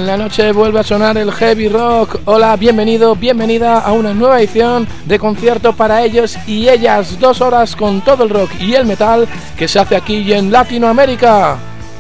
en la noche vuelve a sonar el heavy rock. Hola, bienvenido, bienvenida a una nueva edición de concierto para ellos y ellas. 2 horas con todo el rock y el metal que se hace aquí en Latinoamérica.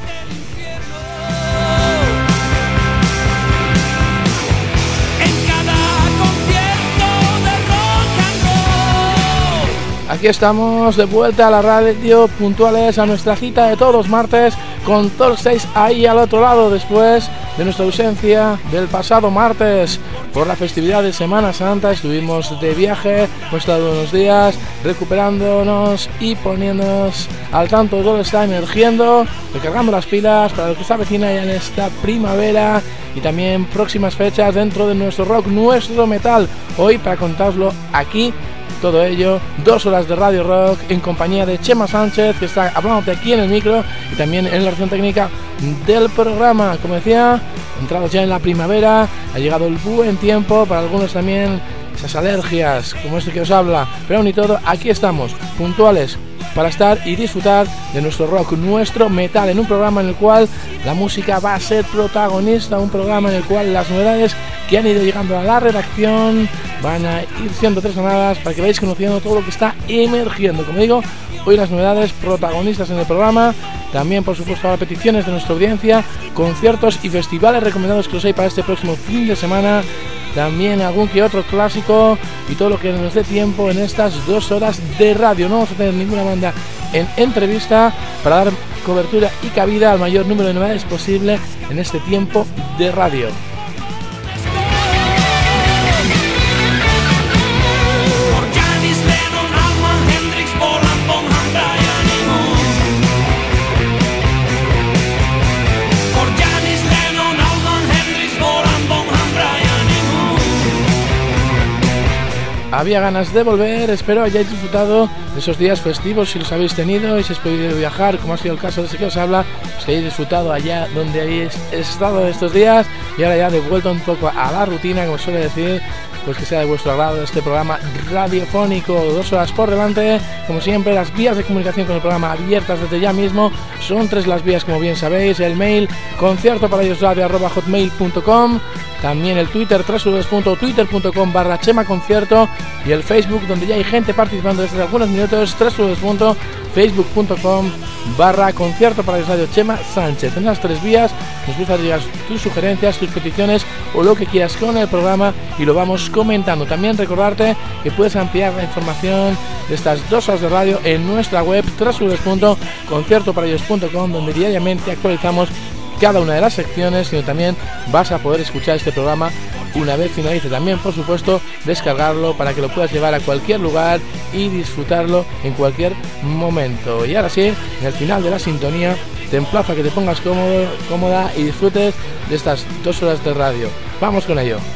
Aquí estamos de vuelta a la radio, puntuales a nuestra cita de todos los martes, con todos los 6 ahí al otro lado, después de nuestra ausencia del pasado martes por la festividad de Semana Santa. Estuvimos de viaje, hemos estado unos días recuperándonos y poniéndonos al tanto de todo lo que está emergiendo, recargando las pilas para lo que se avecina ya en esta primavera y también próximas fechas dentro de nuestro rock, nuestro metal. Hoy, para contarlo aquí, todo ello, 2 horas de Radio Rock en compañía de Chema Sánchez, que está hablándote aquí en el micro y también en la versión técnica del programa. Como decía, entrados ya en la primavera, ha llegado el buen tiempo, para algunos también esas alergias como este que os habla, pero aún y todo, aquí estamos, puntuales para estar y disfrutar de nuestro rock, nuestro metal, en un programa en el cual la música va a ser protagonista, un programa en el cual las novedades que han ido llegando a la redacción van a ir siendo trasgranadas para que vayáis conociendo todo lo que está emergiendo. Como digo, hoy las novedades protagonistas en el programa, también por supuesto las peticiones de nuestra audiencia, conciertos y festivales recomendados que los hay para este próximo fin de semana, también algún que otro clásico y todo lo que nos dé tiempo en estas 2 horas de radio. No vamos a tener ninguna banda en entrevista para dar cobertura y cabida al mayor número de novedades posible en este tiempo de radio. Había ganas de volver, espero hayáis disfrutado de esos días festivos si los habéis tenido y si habéis podido viajar, como ha sido el caso de ese que os habla, pues que hayáis disfrutado allá donde habéis estado estos días y ahora ya de vuelta un poco a la rutina, como suele decir, pues que sea de vuestro agrado este programa radiofónico. 2 horas por delante, como siempre, las vías de comunicación con el programa abiertas desde ya mismo, son 3 las vías, como bien sabéis: el mail conciertoparayosradio@hotmail.com, también el Twitter www.twitter.com/chemaconcierto y el Facebook, donde ya hay gente participando desde algunos minutos, www.facebook.com/concierto para el radio Chema Sánchez. En las 3 vías nos gusta llegar tus sugerencias, tus peticiones o lo que quieras con el programa y lo vamos comentando. También recordarte que puedes ampliar la información de estas 2 horas de radio en nuestra web www.conciertoparellos.com, donde diariamente actualizamos cada una de las secciones, sino también vas a poder escuchar este programa una vez finalice. También, por supuesto, descargarlo para que lo puedas llevar a cualquier lugar y disfrutarlo en cualquier momento. Y ahora sí, en el final de la sintonía, te emplazo a que te pongas cómodo, cómoda y disfrutes de estas 2 horas de radio. Vamos con ello.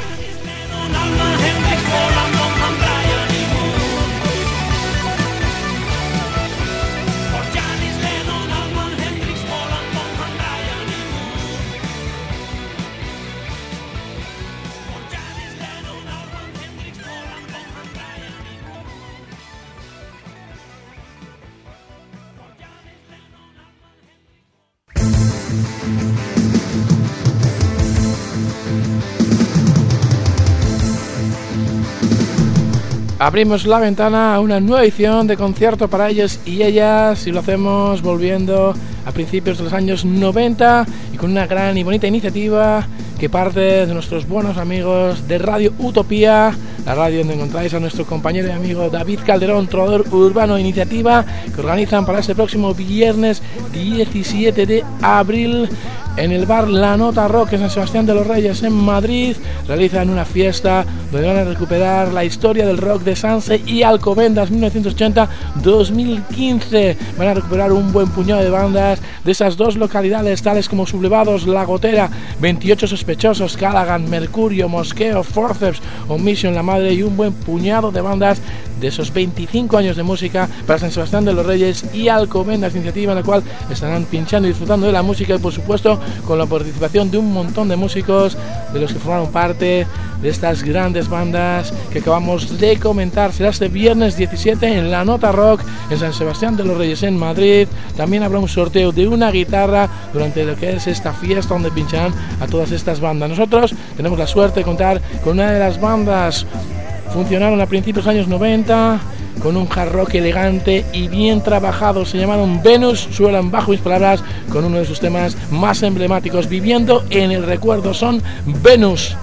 Abrimos la ventana a una nueva edición de concierto para ellos y ellas, y lo hacemos volviendo a principios de los años 90 y con una gran y bonita iniciativa que parte de nuestros buenos amigos de Radio Utopía, la radio donde encontráis a nuestro compañero y amigo David Calderón, trovador urbano, iniciativa que organizan para este próximo viernes 17 de abril en el bar La Nota Rock en San Sebastián de los Reyes en Madrid. Realizan una fiesta donde van a recuperar la historia del rock de Sanse y Alcobendas 1980-2015. Van a recuperar un buen puñado de bandas de esas 2 localidades, tales como Sublevados, La Gotera, 28 Sospechosos, Callaghan, Mercurio, Mosqueo, Forceps, Omission, La Madre y un buen puñado de bandas de esos 25 años de música para San Sebastián de los Reyes y Alcobendas, iniciativa en la cual estarán pinchando y disfrutando de la música y, por supuesto, con la participación de un montón de músicos de los que formaron parte de estas grandes bandas que acabamos de comentar. Será este viernes 17 en La Nota Rock en San Sebastián de los Reyes en Madrid. También habrá un sorteo de una guitarra durante lo que es esta fiesta donde pincharán a todas estas bandas. Nosotros tenemos la suerte de contar con una de las bandas. Funcionaron a principios de los años 90 con un hard rock elegante y bien trabajado. Se llamaron Venus, suenan bajo mis palabras con uno de sus temas más emblemáticos, Viviendo en el Recuerdo. Son Venus.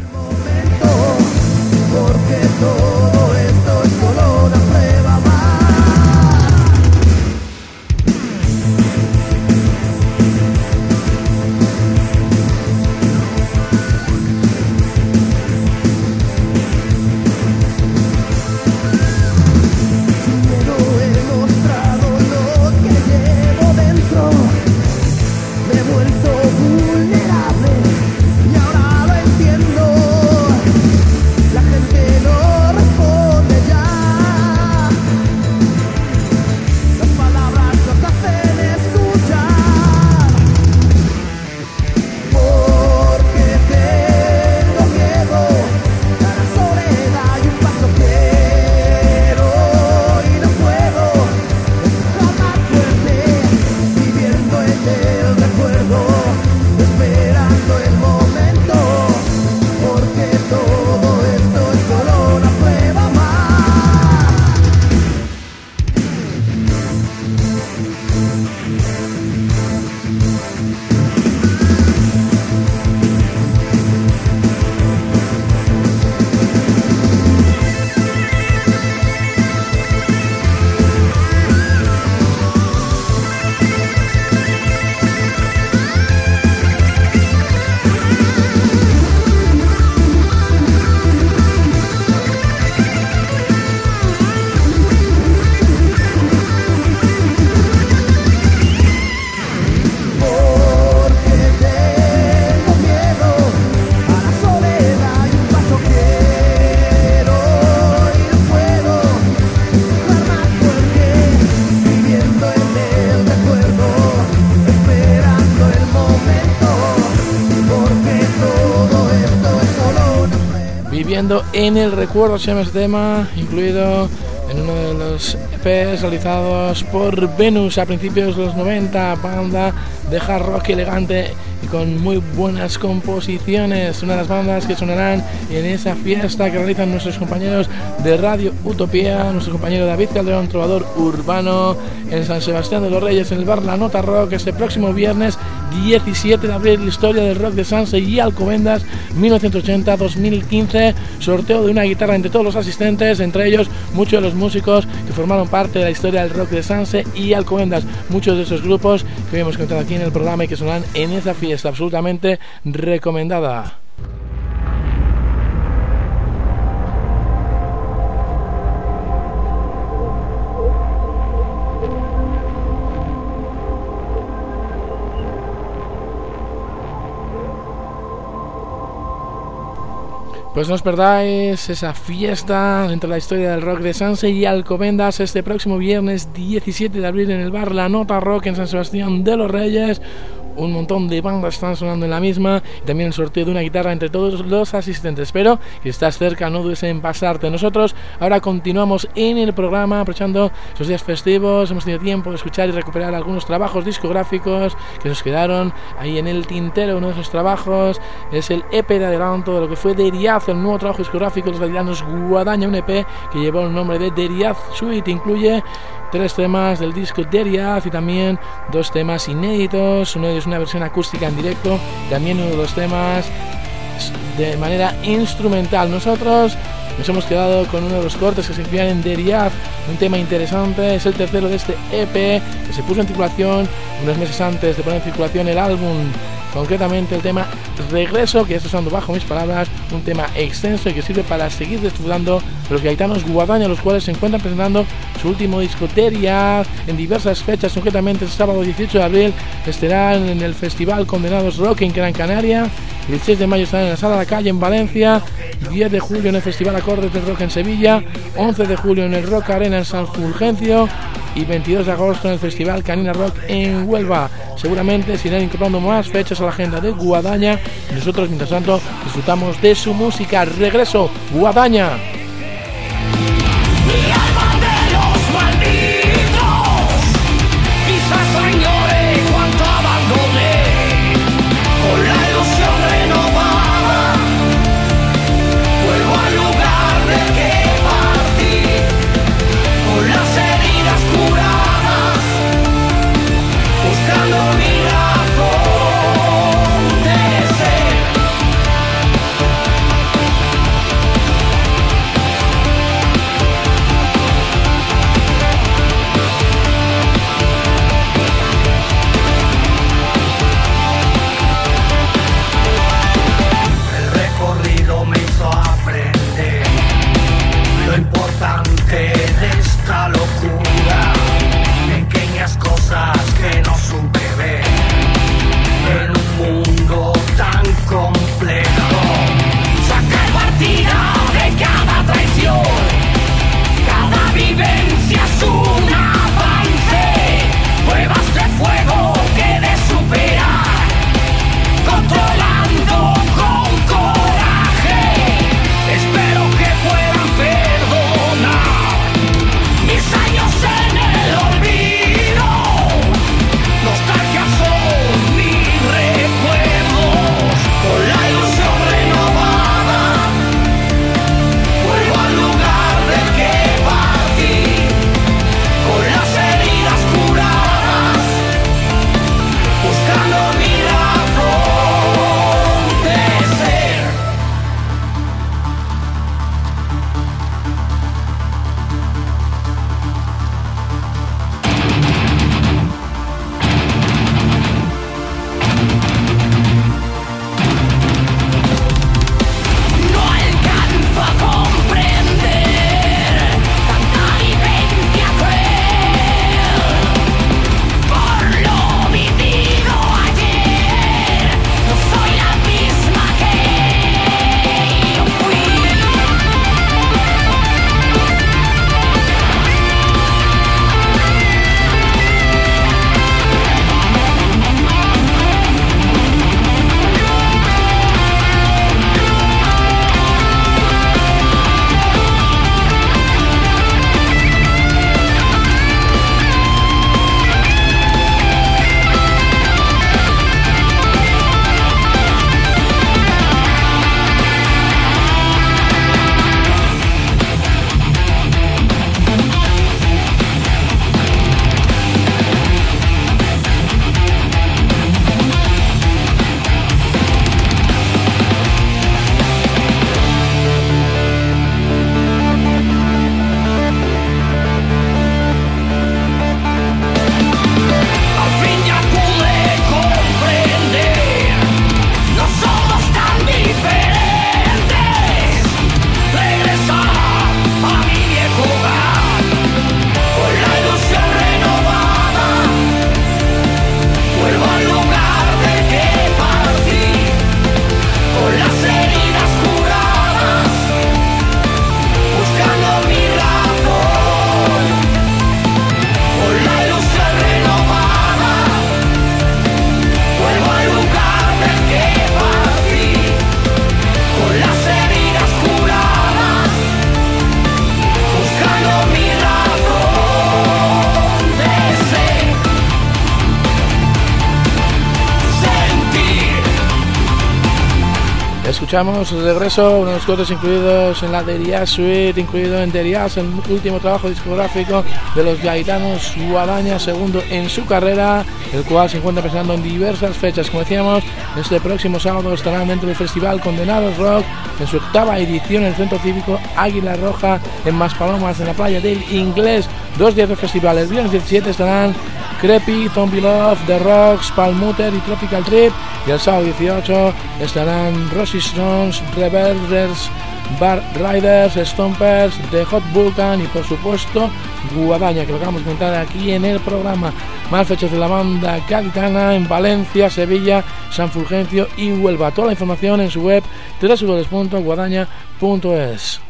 Porque todo esto es solo una prueba más. En el Recuerdo se llama este tema, incluido en uno de los EPs realizados por Venus a principios de los 90, banda de hard rock elegante y con muy buenas composiciones. Una de las bandas que sonarán en esa fiesta que realizan nuestros compañeros de Radio Utopía, nuestro compañero David Calderón, trovador urbano, en San Sebastián de los Reyes, en el bar La Nota Rock, este próximo viernes 17 de abril. Historia del rock de Sanse y Alcobendas 1980-2015, sorteo de una guitarra entre todos los asistentes, entre ellos muchos de los músicos que formaron parte de la historia del rock de Sanse y Alcobendas, muchos de esos grupos que hoy hemos contado aquí en el programa y que sonarán en esa fiesta absolutamente recomendada. Pues no os perdáis esa fiesta dentro de la historia del rock de Sanse y Alcobendas este próximo viernes 17 de abril en el bar La Nota Rock en San Sebastián de los Reyes. Un montón de bandas están sonando en la misma y también el sorteo de una guitarra entre todos los asistentes. Espero que estás cerca, no dudes en pasarte. Nosotros ahora continuamos en el programa aprovechando esos días festivos. Hemos tenido tiempo de escuchar y recuperar algunos trabajos discográficos que nos quedaron ahí en el tintero. Uno de esos trabajos es el EP de adelanto de lo que fue Deriaz, el nuevo trabajo discográfico de los gaditanos Guadaña, un EP que llevó el nombre de Deriaz Suite. Incluye 3 temas del disco Deriaz y también 2 temas inéditos. Uno de ellos una versión acústica en directo, también uno de los temas de manera instrumental. Nosotros nos hemos quedado con uno de los cortes que se incluían en Deriaz, un tema interesante, es el tercero de este EP que se puso en circulación unos meses antes de poner en circulación el álbum, concretamente el tema Regreso, que ya está sonando bajo mis palabras, un tema extenso y que sirve para seguir disfrutando de los gaditanos Guadaña, los cuales se encuentran presentando su último disco Deriaz en diversas fechas. Concretamente el sábado 18 de abril estarán en el Festival Condenados Rock en Gran Canaria El 6 de mayo estarán en la Sala de la Calle en Valencia, 10 de julio en el Festival Acordes del Rock en Sevilla, 11 de julio en el Rock Arena en San Fulgencio y 22 de agosto en el Festival Canina Rock en Huelva. Seguramente se irán incorporando más fechas a la agenda de Guadaña y nosotros mientras tanto disfrutamos de su música. Regreso, Guadaña. Escuchamos el regreso, uno de los cortes incluidos en la Derias Suite, incluido en Derias, el último trabajo discográfico de los gaitanos Guadaña, segundo en su carrera, el cual se encuentra presentando en diversas fechas. Como decíamos, este próximo sábado estarán dentro del festival Condenados Rock en su 8ª edición en el Centro Cívico Águila Roja en Maspalomas, en la playa del Inglés. 2 días de festival. El viernes 17 estarán Creepy, Zombie Love, The Rocks, Palmuter y Tropical Trip. Y el sábado 18 estarán Rosy Stones, Reverbers, Bar Riders, Stompers, The Hot Vulcan y por supuesto Guadaña, que lo acabamos de comentar aquí en el programa. Más fechas de la banda gaditana en Valencia, Sevilla, San Fulgencio y Huelva. Toda la información en su web www.guadaña.es.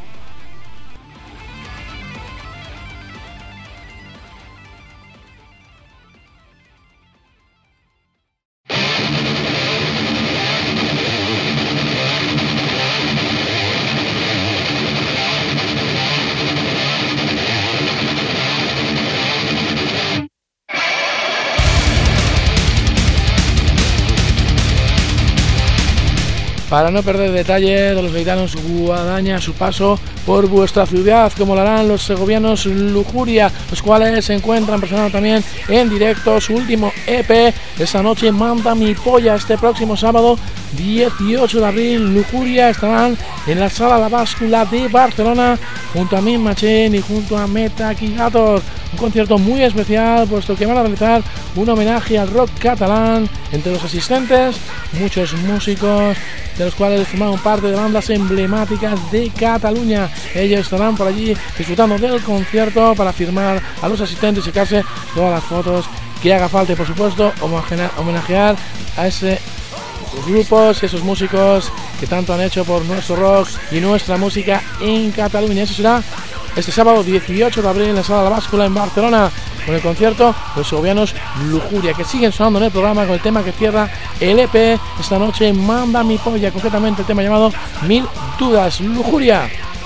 Para no perder detalle de los gaditanos Guadaña a su paso por vuestra ciudad, como lo harán los segovianos Lujuria, los cuales se encuentran presentando también en directo su último EP. Esta noche Manda mi polla, este próximo sábado 18 de abril. Lujuria estarán en la Sala La Báscula de Barcelona junto a Min Machine y junto a Metaquilator. Un concierto muy especial, puesto que van a realizar un homenaje al rock catalán. Entre los asistentes, muchos músicos, de los cuales formaron parte de bandas emblemáticas de Cataluña. Ellos estarán por allí disfrutando del concierto para firmar a los asistentes y sacarse todas las fotos que haga falta y por supuesto homenajear a esos grupos, esos músicos que tanto han hecho por nuestro rock y nuestra música en Cataluña. Eso será este sábado 18 de abril en la Sala La Báscula en Barcelona, con el concierto los segovianos Lujuria, que siguen sonando en el programa con el tema que cierra el EP esta noche, Manda mi polla, concretamente el tema llamado Mil dudas. Lujuria.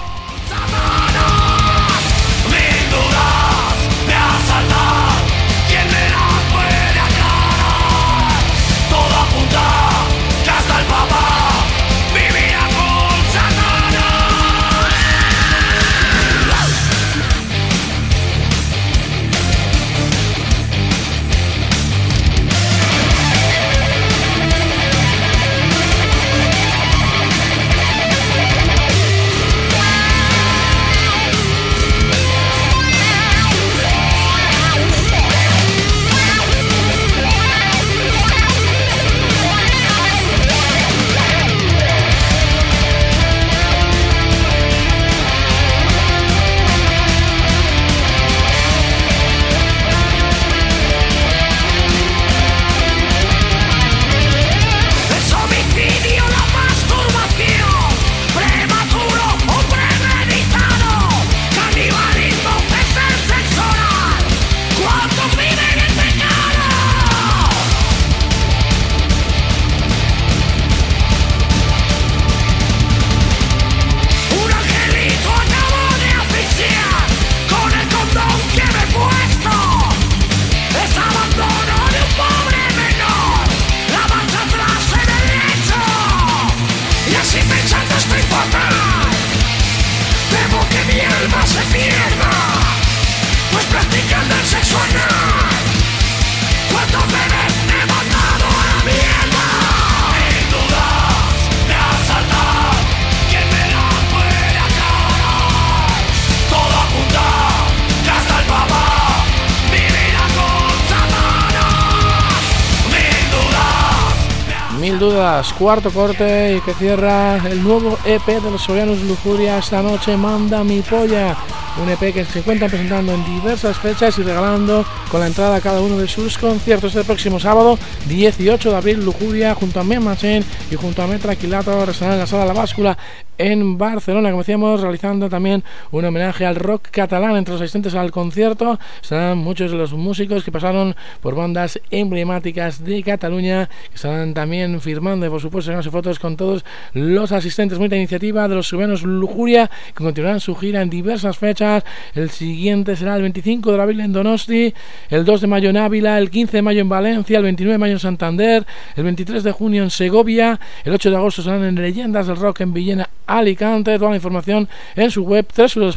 Mil dudas, cuarto corte y que cierra el nuevo EP de los segovianos Lujuria esta noche, Manda mi polla. Un EP que se encuentran presentando en diversas fechas y regalando con la entrada a cada uno de sus conciertos. El próximo sábado 18 de abril Lujuria junto a Men Machine y junto a Metaquilator estarán en la Sala La Báscula en Barcelona, como decíamos, realizando también un homenaje al rock catalán. Entre los asistentes al concierto estarán muchos de los músicos que pasaron por bandas emblemáticas de Cataluña, que estarán también firmando y por supuesto sacándose fotos con todos los asistentes. Bonita iniciativa de los segovianos Lujuria, que continuarán su gira en diversas fechas. El siguiente será el 25 de abril en Donosti, el 2 de mayo en Ávila, el 15 de mayo en Valencia, el 29 de mayo en Santander, el 23 de junio en Segovia, el 8 de agosto serán en Leyendas del Rock en Villena, Alicante. Toda la información en su web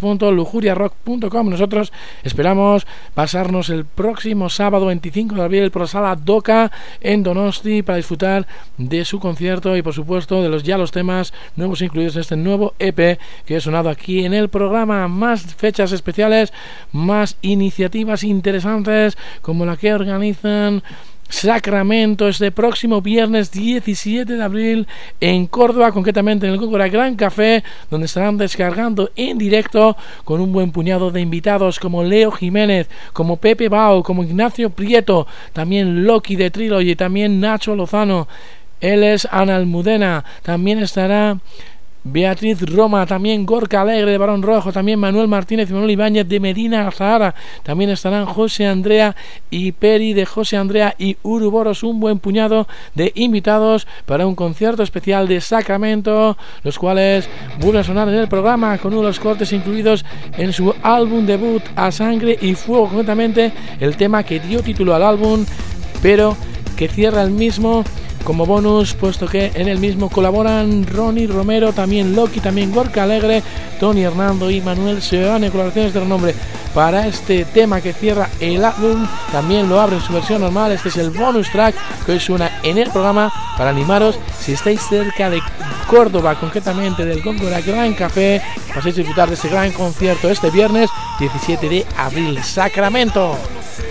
www.lujuriarock.com. Nosotros esperamos pasarnos el próximo sábado 25 de abril por la Sala Doca en Donosti para disfrutar de su concierto y por supuesto de los temas nuevos incluidos en este nuevo EP que he sonado aquí en el programa. Más fechas especiales, más iniciativas interesantes como la que organizan Sacramento este próximo viernes 17 de abril en Córdoba, concretamente en el Góngora Gran Café, donde estarán descargando en directo con un buen puñado de invitados como Leo Jiménez, como Pepe Bao, como Ignacio Prieto, también Loki de Trilogy, también Nacho Lozano, él es Ana Almudena, también estará Beatriz Roma, también Gorka Alegre de Barón Rojo, también Manuel Martínez y Manuel Ibáñez de Medina Zahara, también estarán José Andrea y Peri de José Andrea y Uruboros, un buen puñado de invitados para un concierto especial de Sacramento, los cuales vuelven a sonar en el programa con uno de los cortes incluidos en su álbum debut A Sangre y Fuego, concretamente el tema que dio título al álbum, pero que cierra el mismo como bonus, puesto que en el mismo colaboran Ronnie Romero, también Loki, también Gorka Alegre, Tony Hernando y Manuel Seoane, colaboraciones de renombre para este tema que cierra el álbum. También lo abre en su versión normal. Este es el bonus track que hoy suena en el programa para animaros, si estáis cerca de Córdoba, concretamente del Góngora Gran Café, paséis a disfrutar de este gran concierto este viernes 17 de abril, Sacramento.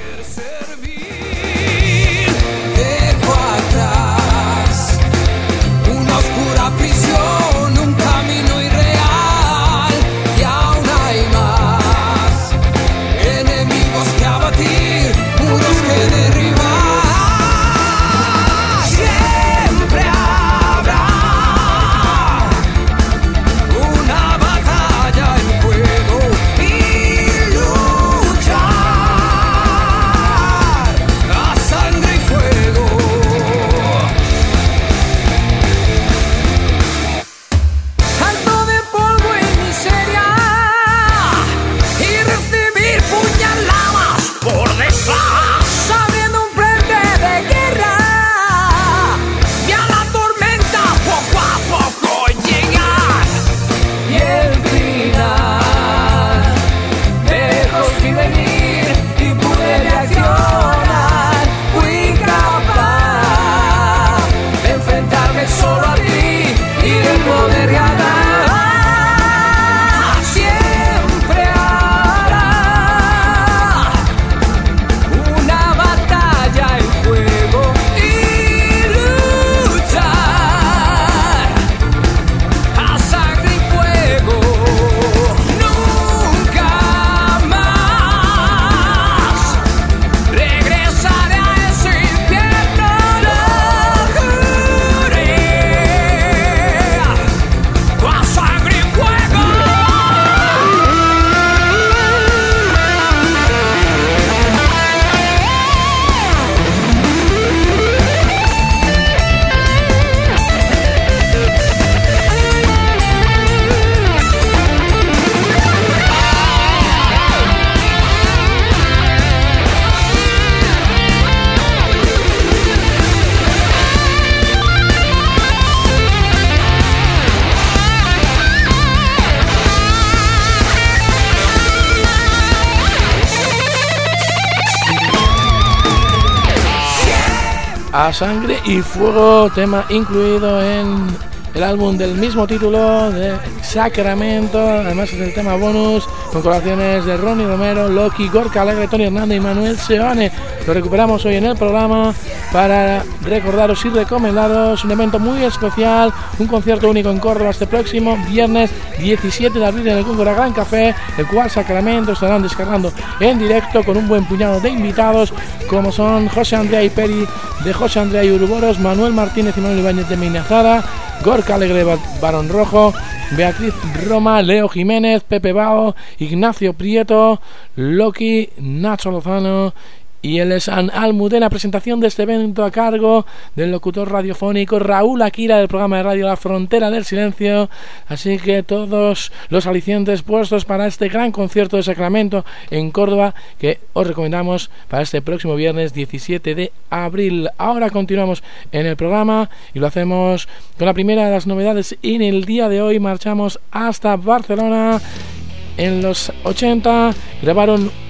A Sangre y Fuego, tema incluido en el álbum del mismo título de Sacramento. Además es el tema bonus con colaboraciones de Ronnie Romero, Loki, Gorka Alegre, Tony Hernández y Manuel Seoane. Lo recuperamos hoy en el programa para recordaros y recomendaros un evento muy especial, un concierto único en Córdoba este próximo viernes 17 de abril en el Góngora Gran Café, el cual Sacramento estarán descargando en directo con un buen puñado de invitados como son José Andrea y Peri de José Andrea y Uruboros, Manuel Martínez y Manuel Ibáñez de Medina Zahara, Gorka Alegre de Barón Rojo, Beatriz Roma, Leo Jiménez, Pepe Bao, Ignacio Prieto, Loki, Nacho Lozano y él es Ana Almudena. Presentación de este evento a cargo del locutor radiofónico Raúl Akira del programa de radio La Frontera del Silencio. Así que todos los alicientes puestos para este gran concierto de Sacramento en Córdoba que os recomendamos para este próximo viernes 17 de abril. Ahora continuamos en el programa y lo hacemos con la primera de las novedades. En el día de hoy marchamos hasta Barcelona. En los 80 grabaron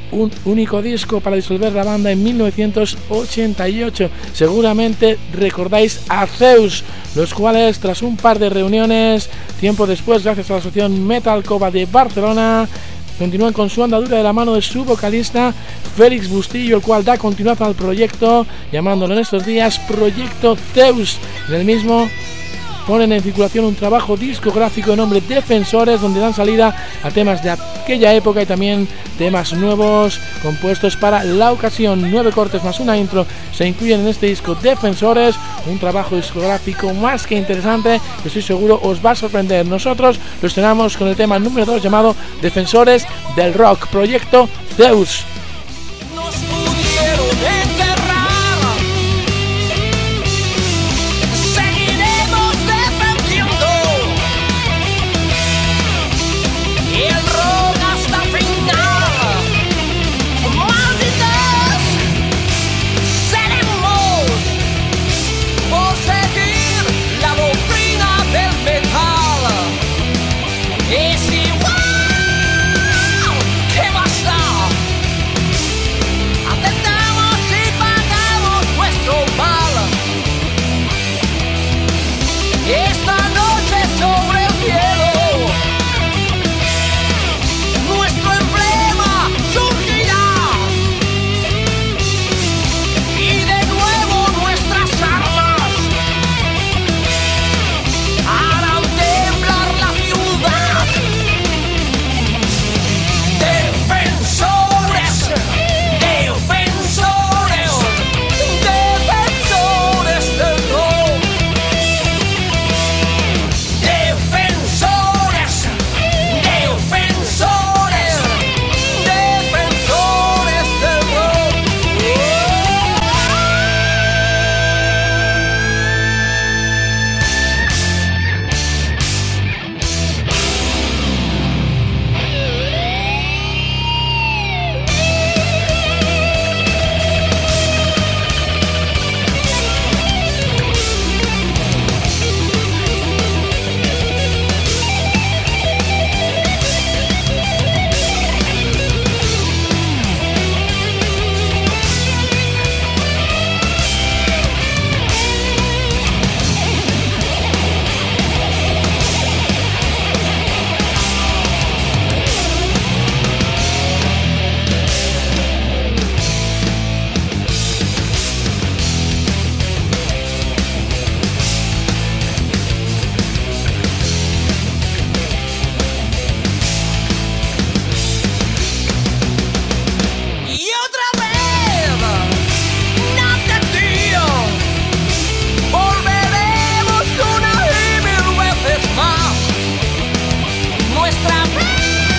un único disco para disolver la banda en 1988. Seguramente recordáis a Zeus, los cuales tras un par de reuniones, tiempo después, gracias a la asociación Metal Cova de Barcelona, continúan con su andadura de la mano de su vocalista Félix Bustillo, el cual da continuación al proyecto, llamándolo en estos días Proyecto Zeus. En el mismo ponen en circulación un trabajo discográfico de nombre Defensores, donde dan salida a temas de aquella época y también temas nuevos compuestos para la ocasión. 9 cortes más una intro se incluyen en este disco Defensores, un trabajo discográfico más que interesante que estoy seguro os va a sorprender. Nosotros lo estrenamos con el tema número 2 llamado Defensores del Rock, Proyecto Zeus. Nos pudieron enterrar, seguiremos defendiendo el rock hasta final. Malditos seremos por seguir la doctrina del metal. Es igual que basta. Atentamos y pagamos nuestro mal. Esta noche sobre el cielo, nuestro emblema surgirá. Y de nuevo nuestras armas harán temblar la ciudad. Defensores, defensores, defensores del rock. Defensores, defensores, defensores del rock. Y otra vez, nace tío, volveremos una y mil veces más. Nuestra fe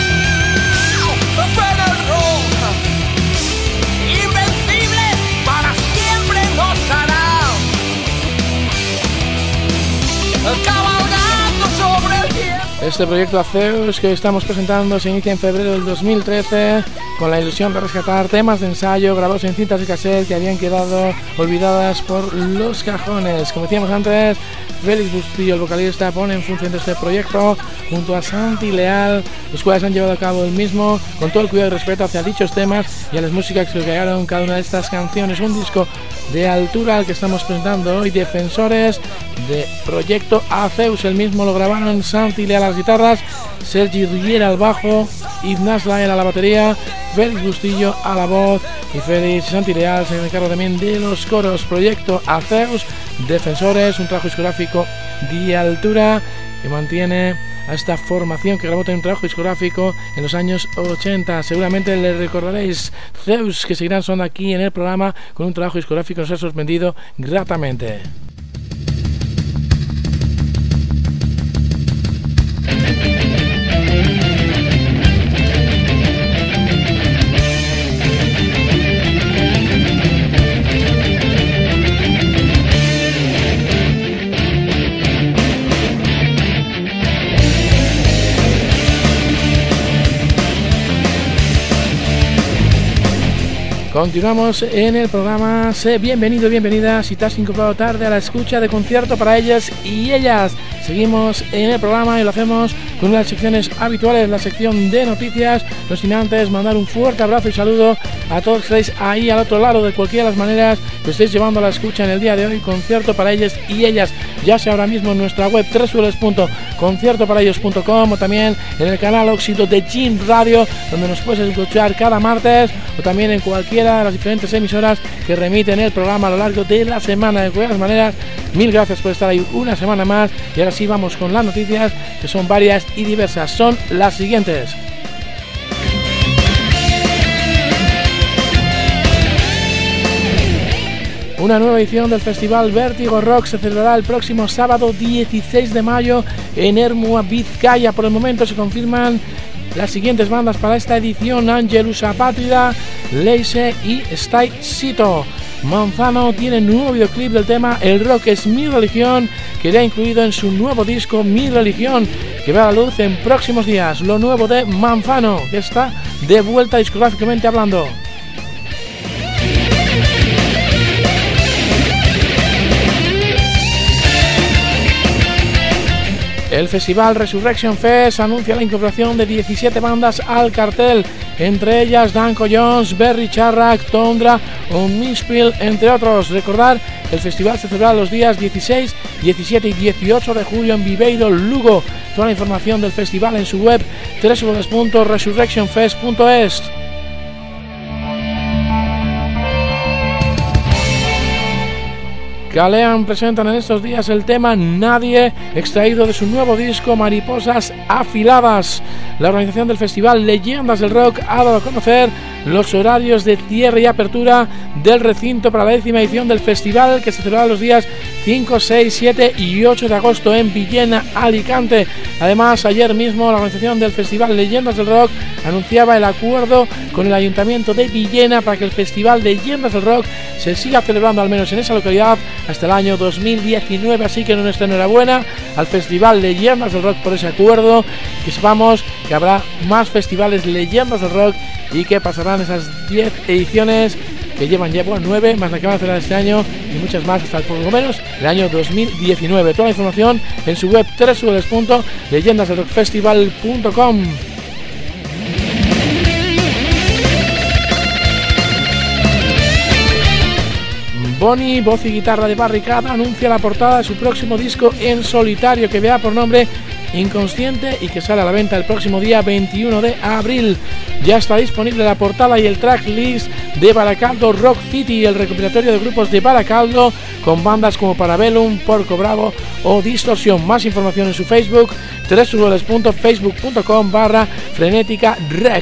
en el rock, invencible para siempre nos hará. Cabalgando sobre el tiempo. Este proyecto Zeus que estamos presentando se inicia en febrero del 2013 con la ilusión de rescatar temas de ensayo grabados en cintas de cassette que habían quedado olvidadas por los cajones. Como decíamos antes, Félix Bustillo, el vocalista, pone en función de este proyecto junto a Santi Leal, los cuales han llevado a cabo el mismo con todo el cuidado y respeto hacia dichos temas y a las músicas que crearon cada una de estas canciones. Un disco de altura al que estamos presentando hoy, Defensores, de Proyecto Zeus. El mismo lo grabaron Santi Leal a las guitarras, Sergi Riera al bajo, Ignaz Lael a la batería, Félix Bustillo a la voz y Félix Santi Leal se encarga también de los coros. Proyecto Zeus, Defensores, un trabajo discográfico de altura que mantiene a esta formación que grabó también un trabajo discográfico en los años 80. Seguramente le recordaréis. Zeus, que seguirán sonando aquí en el programa con un trabajo discográfico que nos ha sorprendido gratamente. Continuamos en el programa. Sé bienvenido, bienvenida si te has incorporado tarde a la escucha de Concierto para ellas y ellas. Seguimos en el programa y lo hacemos con unas secciones habituales, la sección de noticias. No sin antes mandar un fuerte abrazo y saludo a todos que estáis ahí al otro lado, de cualquiera de las maneras que estéis llevando a la escucha en el día de hoy. Concierto para ellas y ellas, ya sea ahora mismo en nuestra web www.conciertoparaellos.com o también en el canal Óxido de Gin Radio, donde nos puedes escuchar cada martes, o también en cualquiera de las diferentes emisoras que remiten el programa a lo largo de la semana. De cualquier manera, mil gracias por estar ahí una semana más. Y ahora sí vamos con las noticias, que son varias y diversas. Son las siguientes. Una nueva edición del Festival Vértigo Rock se celebrará el próximo sábado 16 de mayo en Ermua, Vizcaya. Por el momento se confirman las siguientes bandas para esta edición: Angelus Apátrida, Leise y Stai Sito. Manzano tiene nuevo videoclip del tema El rock es mi religión, que irá incluido en su nuevo disco Mi religión, que verá la luz en próximos días. Lo nuevo de Manzano, que está de vuelta discográficamente hablando. El festival Resurrection Fest anuncia la incorporación de 17 bandas al cartel, entre ellas Danko Jones, Berry Charrack, Tondra o Mispil, entre otros. Recordar, el festival se celebrará los días 16, 17 y 18 de julio en Viveiro, Lugo. Toda la información del festival en su web www.resurrectionfest.es. Galean presentan en estos días el tema Nadie, extraído de su nuevo disco Mariposas Afiladas. La organización del festival Leyendas del Rock ha dado a conocer los horarios de cierre y apertura del recinto para la 10ª edición del festival, que se celebrará los días 5, 6, 7 y 8 de agosto en Villena, Alicante. Además, ayer mismo la organización del festival Leyendas del Rock anunciaba el acuerdo con el Ayuntamiento de Villena para que el festival Leyendas del Rock se siga celebrando al menos en esa localidad hasta el año 2019, así que nuestra enhorabuena al Festival Leyendas del Rock por ese acuerdo, que sepamos que habrá más festivales Leyendas del Rock y que pasarán esas 10 ediciones que llevan ya 9, más la que van a celebrar este año, y muchas más hasta por lo menos el año 2019. Toda la información en su web www.leyendasdelrockfestival.com. Bonnie, voz y guitarra de Barricada, anuncia la portada de su próximo disco en solitario, que verá por nombre Inconsciente y que sale a la venta el próximo día 21 de abril. Ya está disponible la portada y el tracklist de Baracaldo Rock City, el recopilatorio de grupos de Baracaldo con bandas como Parabellum, Porco Bravo o Distorsión. Más información en su Facebook, www.facebook.com/frenética-rec.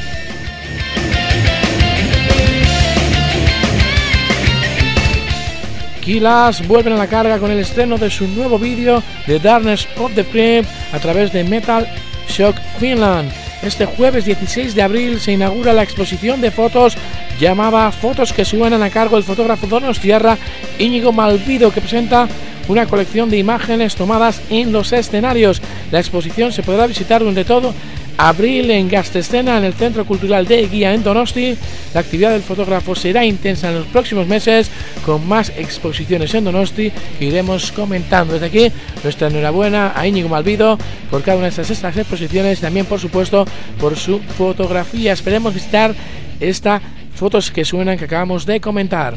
Killaz vuelven a la carga con el estreno de su nuevo vídeo The Darkness of the Flame a través de Metal Shock Finland. Este jueves 16 de abril se inaugura la exposición de fotos llamada Fotos que suenan, a cargo del fotógrafo donostiarra Íñigo Malvido, que presenta una colección de imágenes tomadas en los escenarios. La exposición se podrá visitar durante todo abril en Gastescena, en el Centro Cultural de Eguía en Donosti. La actividad del fotógrafo será intensa en los próximos meses, con más exposiciones en Donosti que iremos comentando. Desde aquí, nuestra enhorabuena a Íñigo Malvido por cada una de estas exposiciones y también, por supuesto, por su fotografía. Esperemos visitar esta Fotos que suenan que acabamos de comentar.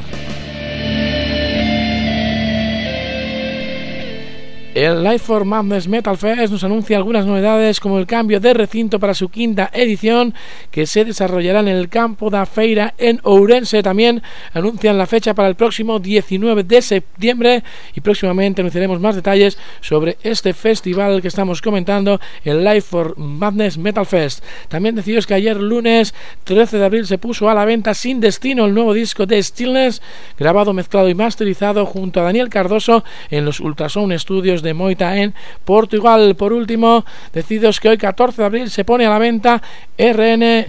El Life for Madness Metal Fest nos anuncia algunas novedades, como el cambio de recinto para su 5ª edición, que se desarrollará en el Campo da Feira en Ourense. También anuncian la fecha para el próximo 19 de septiembre y próximamente anunciaremos más detalles sobre este festival que estamos comentando, el Life for Madness Metal Fest. También deciros que ayer lunes 13 de abril se puso a la venta Sin Destino, el nuevo disco de Stillness, grabado, mezclado y masterizado junto a Daniel Cardoso en los Ultrasound Studios de Moita en Portugal. Por último, decidos que hoy 14 de abril se pone a la venta RN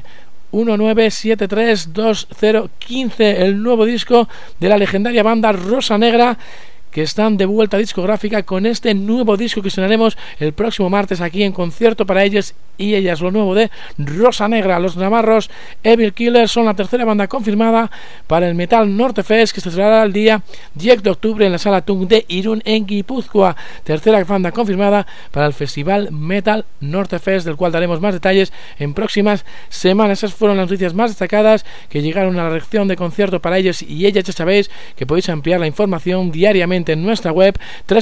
19732015, el nuevo disco de la legendaria banda Rosa Negra, que están de vuelta discográfica con este nuevo disco que estrenaremos el próximo martes aquí en Concierto para Ellos y Ellas, lo nuevo de Rosa Negra. Los navarros Evil Killers son la tercera banda confirmada para el Metal Norte Fest, que se celebrará el día 10 de octubre en la Sala Tung de Irún en Guipúzcoa. Tercera banda confirmada para el Festival Metal Norte Fest, del cual daremos más detalles en próximas semanas. Esas fueron las noticias más destacadas que llegaron a la redacción de Concierto para Ellos y Ellas. Ya sabéis que podéis ampliar la información diariamente en nuestra web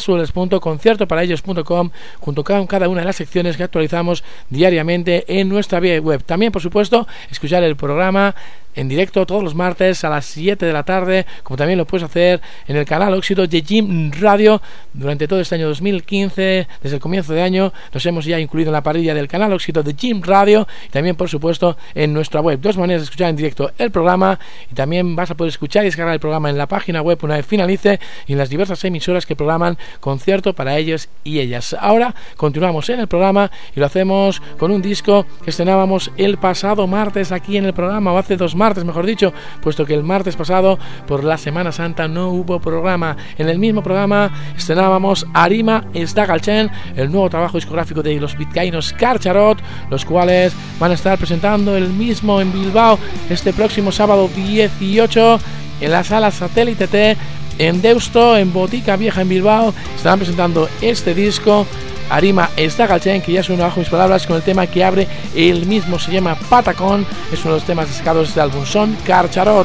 www.conciertoparaellos.com, junto con cada una de las secciones que actualizamos diariamente en nuestra web. También, por supuesto, escuchar el programa en directo todos los martes a las 7 de la tarde, como también lo puedes hacer en el canal Óxido de Jim Radio. Durante todo este año 2015, desde el comienzo de año, nos hemos ya incluido en la parrilla del canal Óxido de Jim Radio y también, por supuesto, en nuestra web. Dos maneras de escuchar en directo el programa, y también vas a poder escuchar y descargar el programa en la página web una vez finalice y en las diversas emisoras que programan Concierto para Ellos y Ellas. Ahora continuamos en el programa y lo hacemos con un disco que estrenábamos el pasado martes aquí en el programa, o hace 2 martes mejor dicho, puesto que el martes pasado por la Semana Santa no hubo programa. En el mismo programa estrenábamos Arima ez da galtzen, el nuevo trabajo discográfico de los vizcaínos Carcharot, los cuales van a estar presentando el mismo en Bilbao este próximo sábado 18 en la Sala Satélite T, en Deusto, en Botica Vieja en Bilbao. Estarán presentando este disco Arima ez da galtzen, que ya suena bajo mis palabras con el tema que abre el mismo, se llama Patacón, es uno de los temas destacados de este álbum, son Carcharot.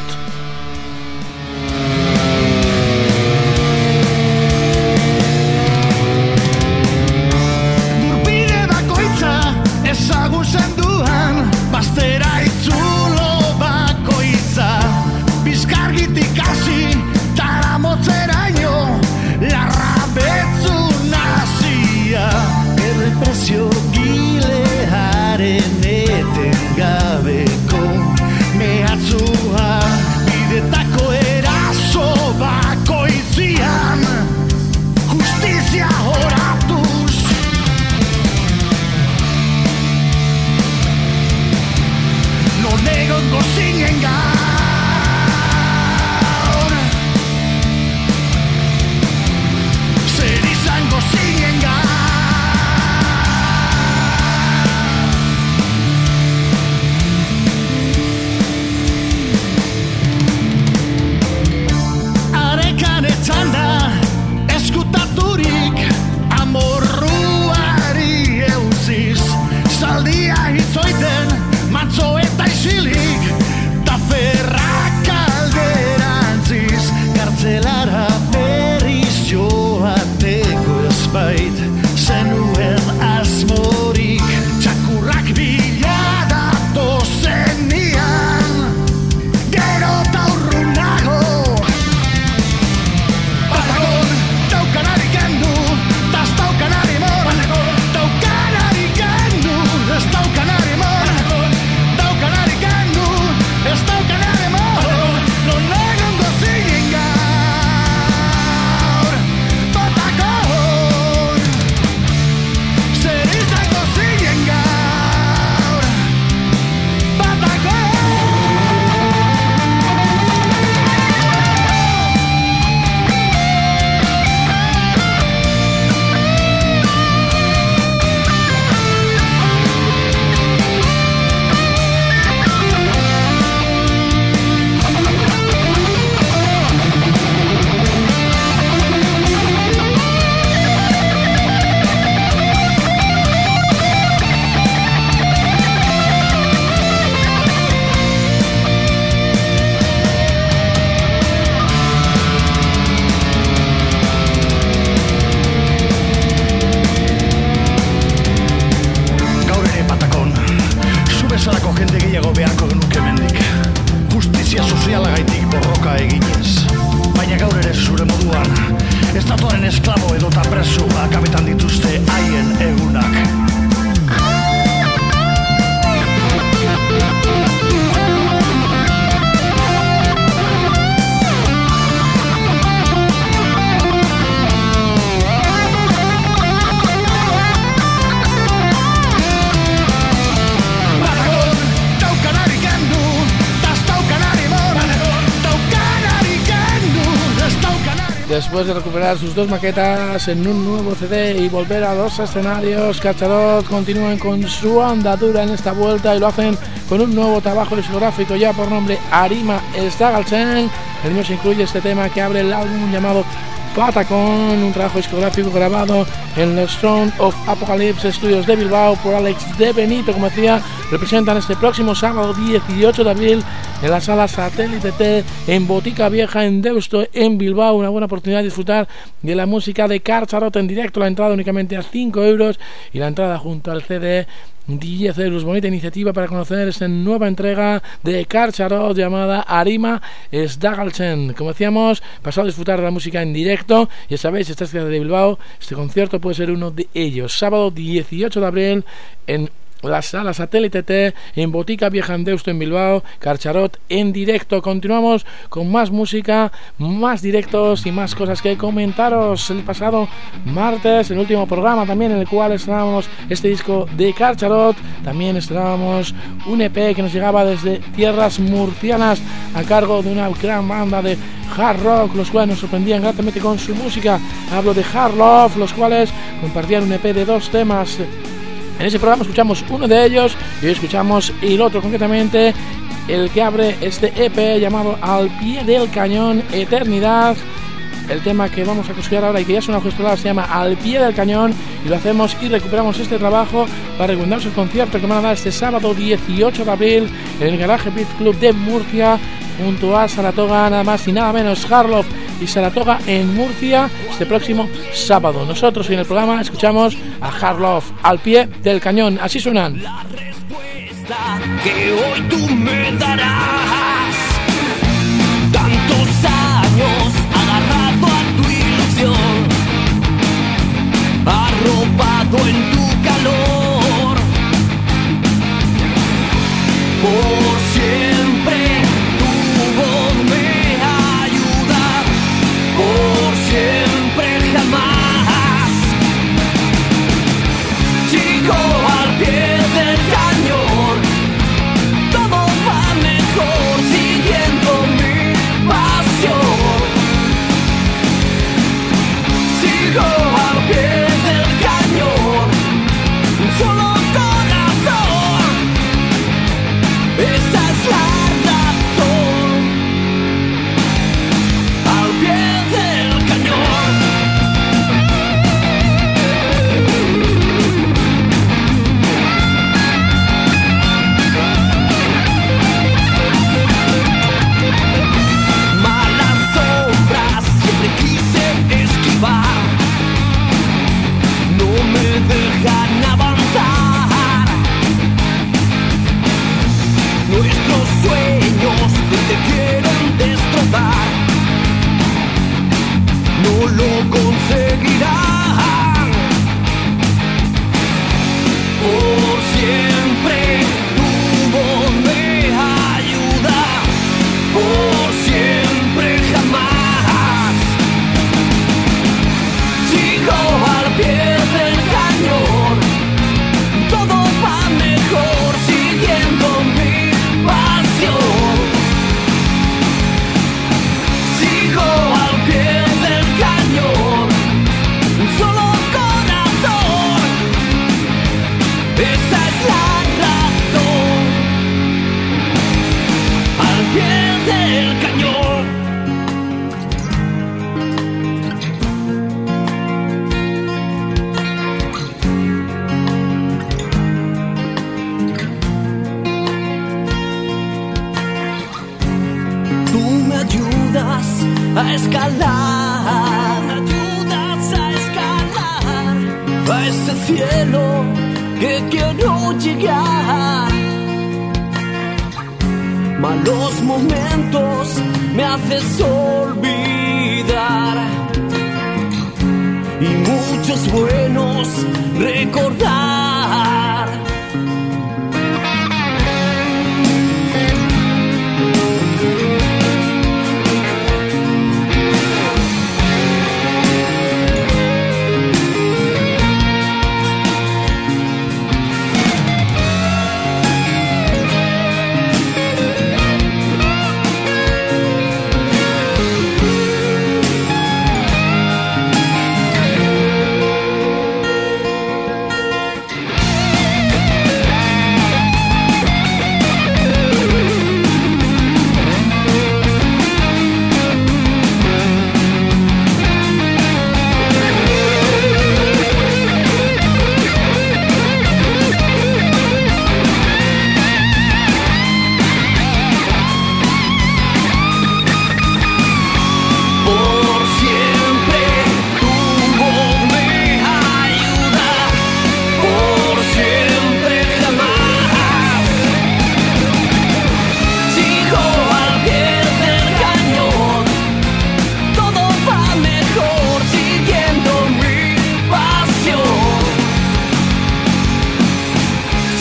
Gilearen etengabeko mehatxua Después de recuperar sus dos maquetas en un nuevo CD y volver a los escenarios, Cacharot continúan con su andadura en esta vuelta y lo hacen con un nuevo trabajo discográfico ya por nombre Arima Esdagaltzen. El mismo se incluye este tema que abre el álbum llamado Patacón, un trabajo discográfico grabado en los Throne of Apocalypse Studios de Bilbao por Alex de Benito. Como decía, representan este próximo sábado 18 de abril en la sala Satélite T en Botica Vieja en Deusto, en Bilbao. Una buena oportunidad de disfrutar de la música de Cacharot en directo. La entrada únicamente a 5 euros y la entrada junto al CD 10 euros. Bonita iniciativa para conocer esta nueva entrega de Cacharot llamada Arima Esdagaltzen. Como decíamos, pasado a disfrutar de la música en directo. Ya sabéis, esta ciudad de Bilbao, este concierto puede ser uno de ellos. Sábado 18 de abril en la sala Satélite T en Botica Vieja en Deusto en Bilbao. Cacharot en directo. Continuamos con más música, más directos y más cosas que comentaros. El pasado martes, el último programa también en el cual estrenábamos este disco de Cacharot, también estrenábamos un EP que nos llegaba desde tierras murcianas a cargo de una gran banda de hard rock, los cuales nos sorprendían gratamente con su música. Hablo de Hard Love, los cuales compartían un EP de 2 temas. En ese programa escuchamos uno de ellos y hoy escuchamos el otro, concretamente el que abre este EP llamado Al Pie del Cañón, Eternidad. El tema que vamos a escuchar ahora y que ya es una explorada se llama Al Pie del Cañón, y lo hacemos y recuperamos este trabajo para recomendaros el concierto que van a dar este sábado 18 de abril en el Garage Beat Club de Murcia junto a Saratoga, nada más y nada menos. Hard Love y Saratoga en Murcia este próximo sábado. Nosotros en el programa escuchamos a Hard Love, Al Pie del Cañón. Así suenan. La respuesta que hoy tú me darás. Tantos años agarrado a tu ilusión, arropado en tu calor. Por siempre tu voz me ayuda, por siempre jamás. Chico al pie del cañón, todo va mejor siguiendo mi pasión. Sigo al pie del cañón, un solo corazón. Esa es la razón. Al pie del cañón. Malas sombras siempre quise esquivar, no me dejan avanzar. Nuestros sueños que te quieren destrozar no lo conseguirán. Por siempre tu voz me ayuda, por siempre jamás. Sigo al pie del cañón, todo va mejor siguiendo mi pasión. Sigo al pie del cañón, un solo corazón. Esa es la razón. Al pie del cañón. Tú me ayudas a escalar, me ayudas a escalar a ese cielo que quiero llegar. Malos momentos me haces olvidar y muchos buenos recordar.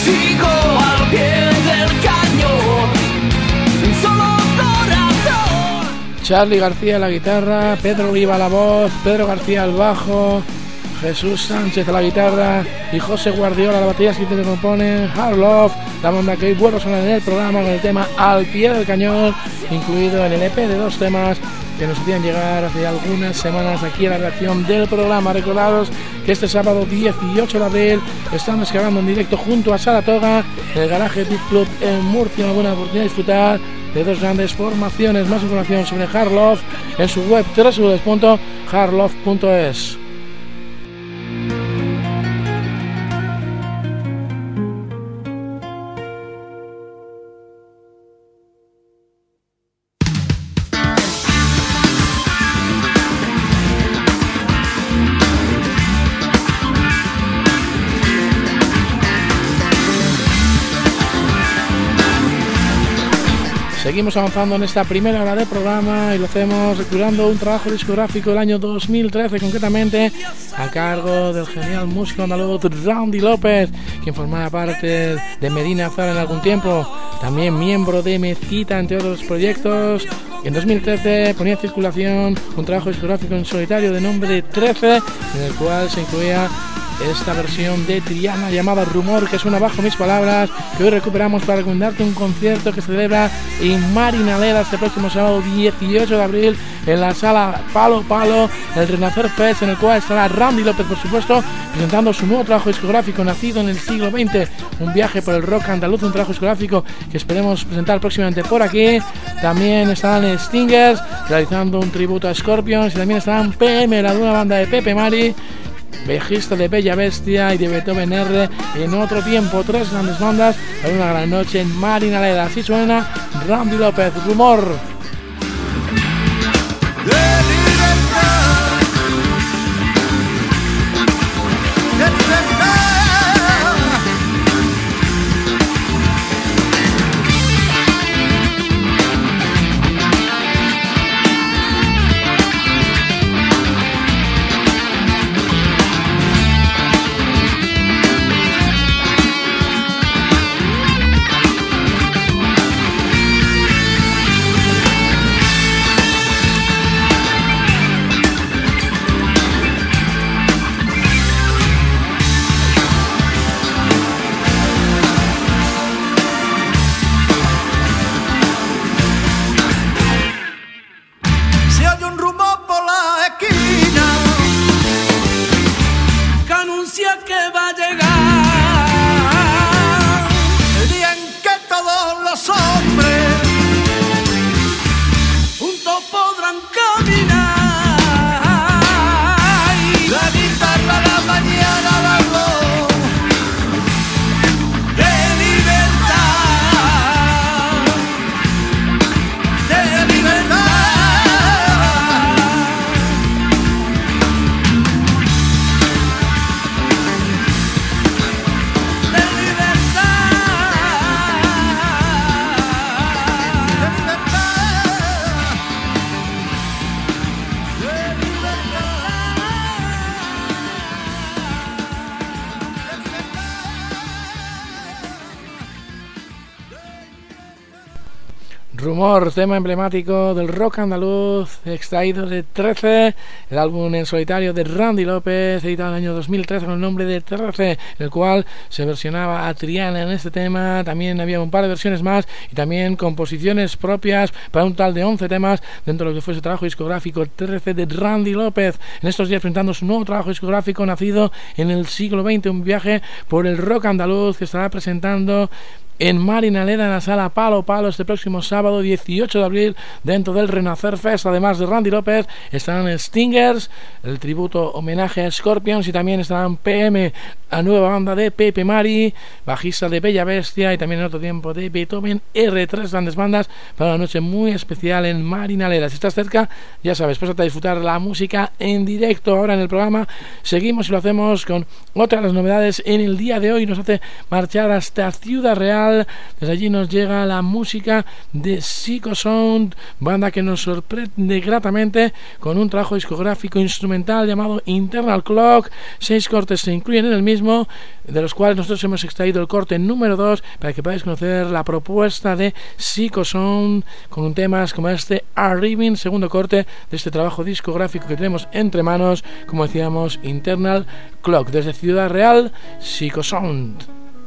sigo al pie del cañón, solo corazón. Charly García a la guitarra, Pedro Oliva a la voz, Pedro García al bajo, Jesús Sánchez a la guitarra y José Guardiola a la batería, que te componen Hard Love, la banda que hoy vuelve a sonar en el programa con el tema Al pie del cañón, incluido en el EP de 2 temas que nos hacían llegar hace algunas semanas aquí a la redacción del programa. Recordaros que este sábado 18 de abril estamos grabando en directo junto a Saratoga en el Garaje Beat Club en Murcia. Una buena oportunidad de disfrutar de 2 grandes formaciones. Más información sobre Hard Love en su web www.hardlove.es. Seguimos avanzando en esta primera hora del programa y lo hacemos recordando un trabajo discográfico del año 2013, concretamente a cargo del genial músico andaluz Randy López, quien formaba parte de Medina Zara en algún tiempo, también miembro de Mezquita, entre otros proyectos. En 2013 ponía en circulación un trabajo discográfico en solitario de nombre 13, en el cual se incluía esta versión de Triana llamada Rumor, que suena bajo mis palabras, que hoy recuperamos para recomendarte un concierto que se celebra en Marinaleda este próximo sábado 18 de abril en la sala Palo Palo, el Renacer Fest, en el cual estará Randy López, por supuesto, presentando su nuevo trabajo discográfico nacido en el siglo XX, un viaje por el rock andaluz, un trabajo discográfico que esperemos presentar próximamente por aquí. También estarán Stingers realizando un tributo a Scorpions y también estarán PM, la nueva banda de Pepe Mari, bajista de Bella Bestia y de Beethoven R. En otro tiempo, 3 grandes bandas para una gran noche en Marinaleda. Así suena Randy López, Rumor. Rumor, tema emblemático del rock andaluz, extraído de 13, el álbum en solitario de Randy López, editado en el año 2013 con el nombre de 13, en el cual se versionaba a Triana en este tema. También había un par de versiones más y también composiciones propias para un total de 11 temas dentro de lo que fue ese trabajo discográfico 13 de Randy López. En estos días presentando su nuevo trabajo discográfico nacido en el siglo XX, un viaje por el rock andaluz que estará presentando en Marinaleda, en la sala Palo Palo, este próximo sábado 18 de abril, dentro del Renacer Fest. Además de Randy López, estarán Stingers, el tributo homenaje a Scorpions, y también estarán PM, la nueva banda de Pepe Mari, bajista de Bella Bestia, y también en otro tiempo de Beethoven R. 3 grandes bandas para una noche muy especial en Marinaleda. Si estás cerca, ya sabes, pásate a disfrutar la música en directo. Ahora en el programa seguimos y lo hacemos con otra de las novedades en el día de hoy. Nos hace marchar hasta Ciudad Real Real. Desde allí nos llega la música de Psycho Sound, banda que nos sorprende gratamente con un trabajo discográfico instrumental llamado Internal Clock. 6 cortes se incluyen en el mismo, de los cuales nosotros hemos extraído el corte número 2 para que podáis conocer la propuesta de Psycho Sound con temas como este Arriving, segundo corte de este trabajo discográfico que tenemos entre manos, como decíamos, Internal Clock. Desde Ciudad Real, Psycho Sound.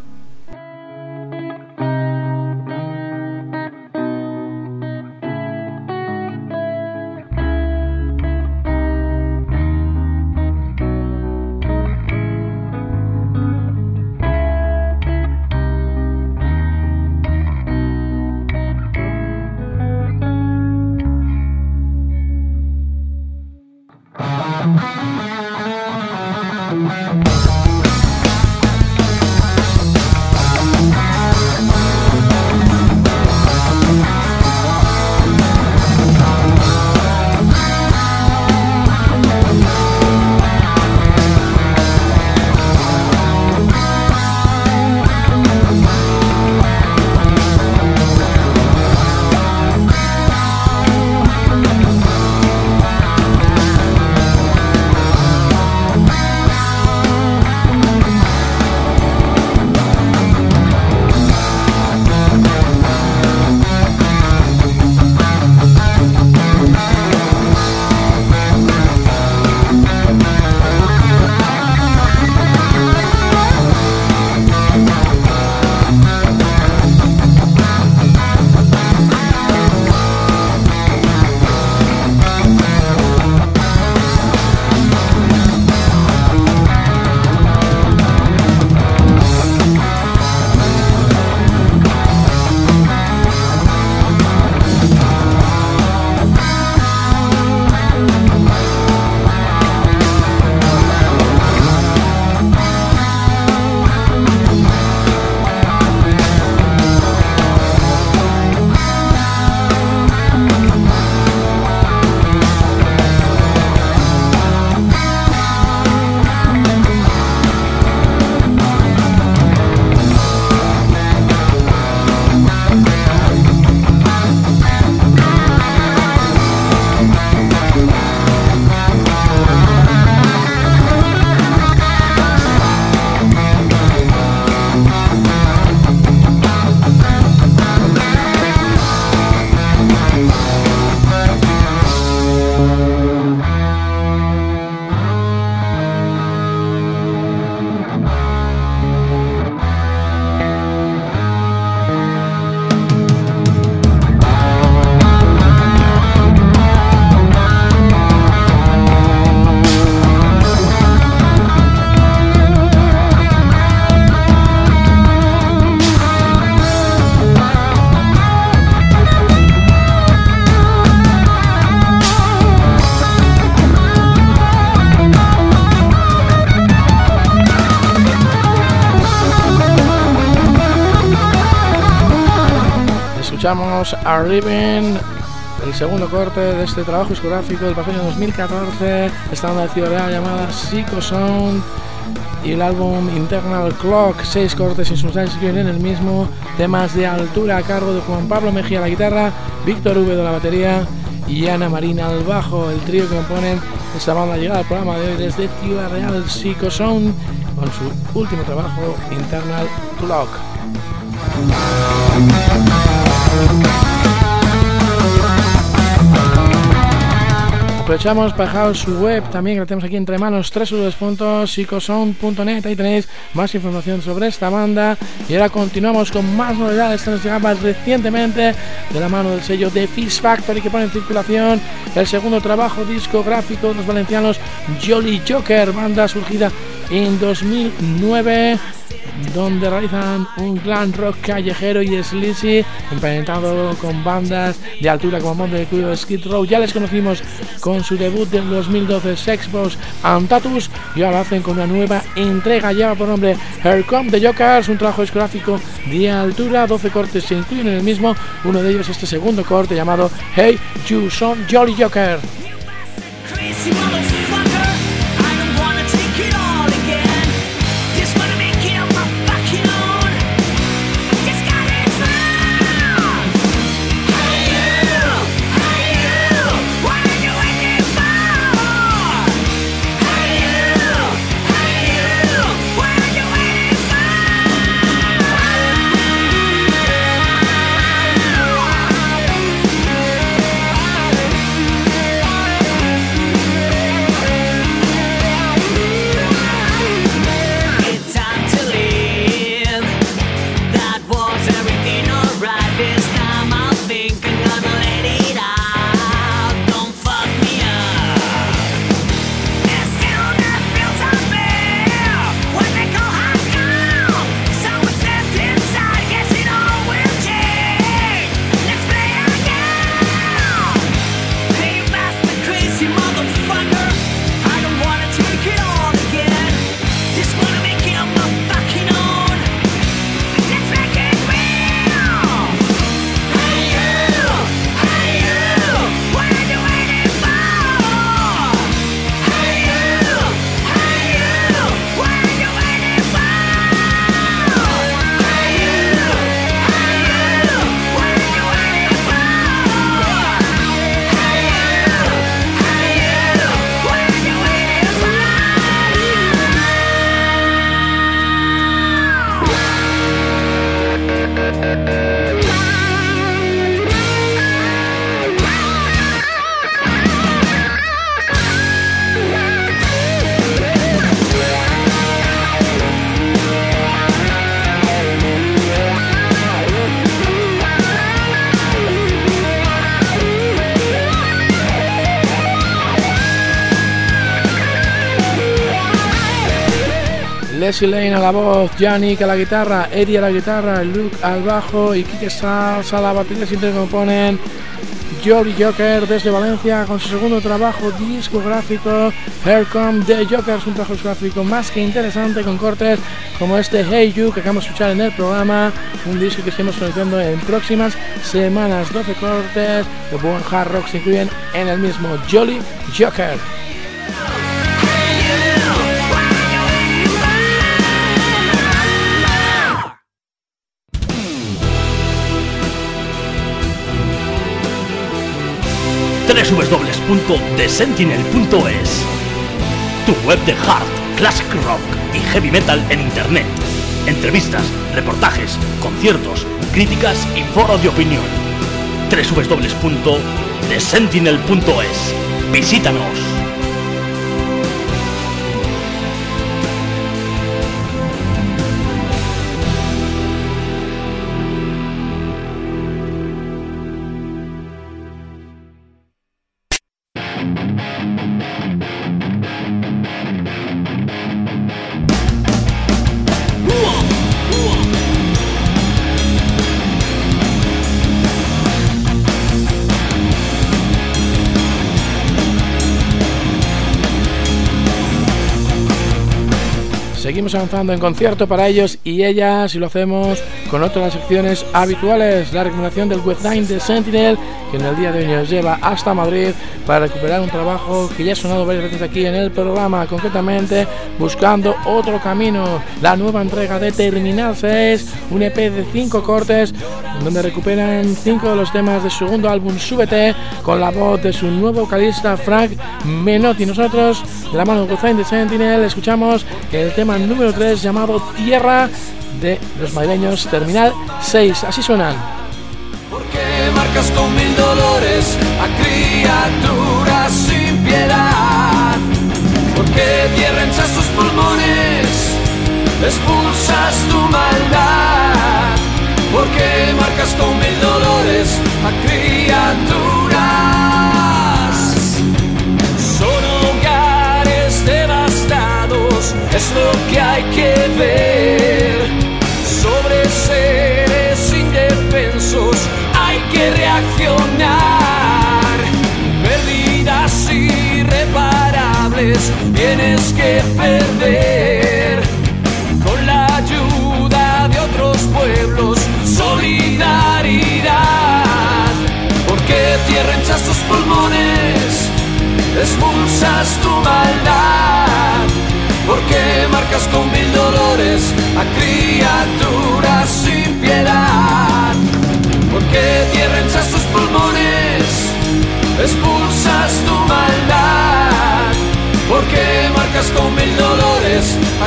Escuchamos Arriving, el segundo corte de este trabajo discográfico del pasado año 2014, esta banda de Ciudad Real llamada Psycho Sound, y el álbum Internal Clock. 6 cortes instrumentales que vienen en el mismo, temas de altura a cargo de Juan Pablo Mejía a la guitarra, Víctor V de la batería y Ana Marina al bajo. El trío que componen esta banda llega al programa de hoy desde Ciudad Real, Psycho Sound, con su último trabajo Internal Clock. Aprovechamos para dejaros su web también, que la tenemos aquí entre manos, www.psychosound.net. Ahí tenéis más información sobre esta banda. Y ahora continuamos con más novedades que nos llegaban recientemente de la mano del sello de Fish Factory, que pone en circulación el segundo trabajo discográfico de los valencianos Jolly Joker, banda surgida en 2009, donde realizan un glam rock callejero y sleazy, emparentado con bandas de altura como Motley Crue, Skid Row. Ya les conocimos con su debut del 2012, Sex Boss and Tattoos, y ahora lo hacen con una nueva entrega, lleva por nombre Here Come the Jokers, un trabajo discográfico de altura. 12 cortes se incluyen en el mismo, uno de ellos este segundo corte llamado Hey You Son Jolly Joker. This gonna make it on my fucking own. Just got Leslie Lane a la voz, Yannick a la guitarra, Eddie a la guitarra, Luke al bajo y Quique Sals a la batería. Siempre componen Jolly Joker desde Valencia con su segundo trabajo discográfico, Here Come the Jokers, un trabajo discográfico más que interesante con cortes como este Hey You que acabamos de escuchar en el programa, un disco que estamos conociendo en próximas semanas. 12 cortes de buen hard rock se incluyen en el mismo Jolly Joker. www.thesentinel.es, tu web de hard, classic rock y heavy metal en internet. Entrevistas, reportajes, conciertos, críticas y foros de opinión. www.thesentinel.es. Visítanos. Seguimos avanzando en concierto para ellos y ellas y lo hacemos con otra de las secciones habituales, la recomendación del website de Sentinel, que en el día de hoy nos lleva hasta Madrid para recuperar un trabajo que ya ha sonado varias veces aquí en el programa, concretamente Buscando Otro Camino, la nueva entrega de Terminal 6, un EP de 5 cortes donde recuperan 5 de los temas de su segundo álbum Súbete con la voz de su nuevo vocalista Frank Menotti. Nosotros, de la mano del website de Sentinel, escuchamos el tema número 3 llamado Tierra de los madrileños Terminal 6. Así suenan. ¿Por qué marcas con mil dolores a criaturas sin piedad? ¿Por qué tierra hinchas tus pulmones, expulsas tu maldad? ¿Por qué marcas con mil dolores a criaturas? Son hogares devastados, es lo que hay que ver. Sobre seres indefensos hay que reaccionar. Pérdidas irreparables tienes que perder. Con la ayuda de otros pueblos, solidaridad. Porque tierra hinchas tus pulmones, expulsas tu maldad. Porque marcas con mil dolores a criaturas sin piedad. Porque tierra hinchas tus pulmones, expulsas tu maldad. Porque marcas con mil dolores a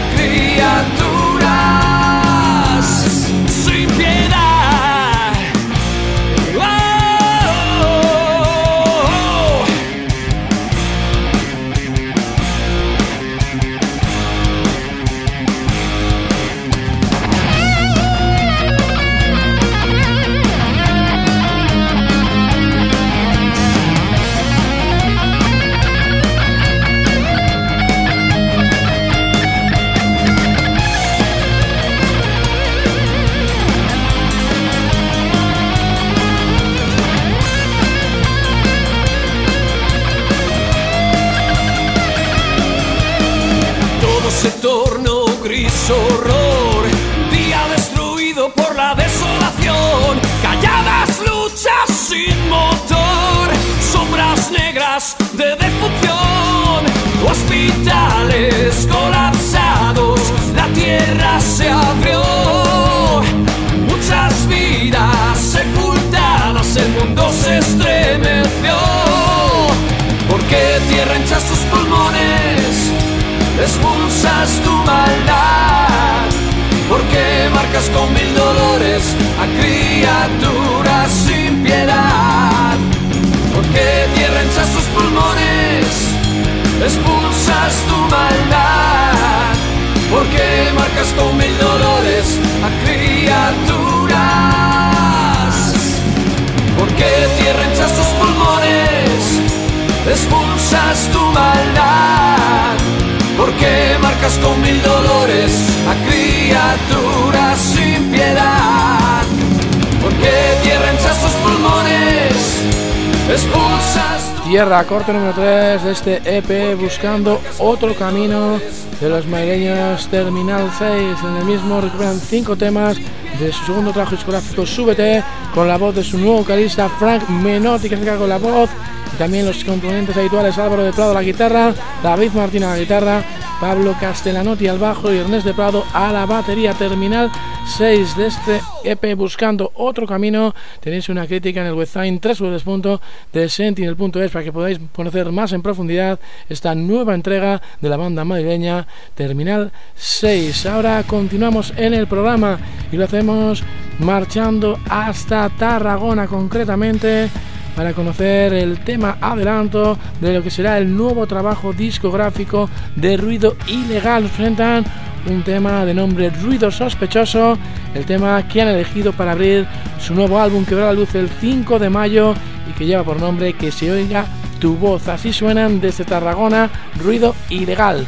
criaturas sin piedad. Oh, oh, oh. Se tornó gris horror, día destruido por la desolación, calladas luchas sin motor, sombras negras de defunción, hospitales colapsados, la tierra se abrió, muchas vidas sepultadas, el mundo se estremeció. Porque tierra hinchas tus pulmones, expulsas tu maldad. Porque marcas con mil dolores a criaturas sin piedad. Porque tierra hinchas tus pulmones, expulsas tu maldad. Porque marcas con mil dolores a criaturas. Porque tierra hinchas tus pulmones, expulsas tu maldad. Porque marcas con mil dolores cierra corte número 3 de este EP, Buscando Otro Camino, de los madrileños Terminal 6. En el mismo recuperan 5 temas de su segundo trabajo discográfico, Súbete, con la voz de su nuevo vocalista Frank Menotti, que se queda con la voz, y también los componentes habituales: Álvaro de Prado a la guitarra, David Martín a la guitarra, Pablo Castellanotti al bajo y Ernest de Prado a la batería. Terminal 6 de este EP, Buscando Otro Camino. Tenéis una crítica en el website www.thesentinel.es para que podáis conocer más en profundidad esta nueva entrega de la banda madrileña Terminal 6. Ahora continuamos en el programa y lo hacemos marchando hasta Tarragona, concretamente para conocer el tema adelanto de lo que será el nuevo trabajo discográfico de Ruido Ilegal. Nos presentan un tema de nombre Ruido Sospechoso, el tema que han elegido para abrir su nuevo álbum, que verá la luz el 5 de mayo y que lleva por nombre Que se oiga tu voz. Así suenan desde Tarragona, Ruido Ilegal.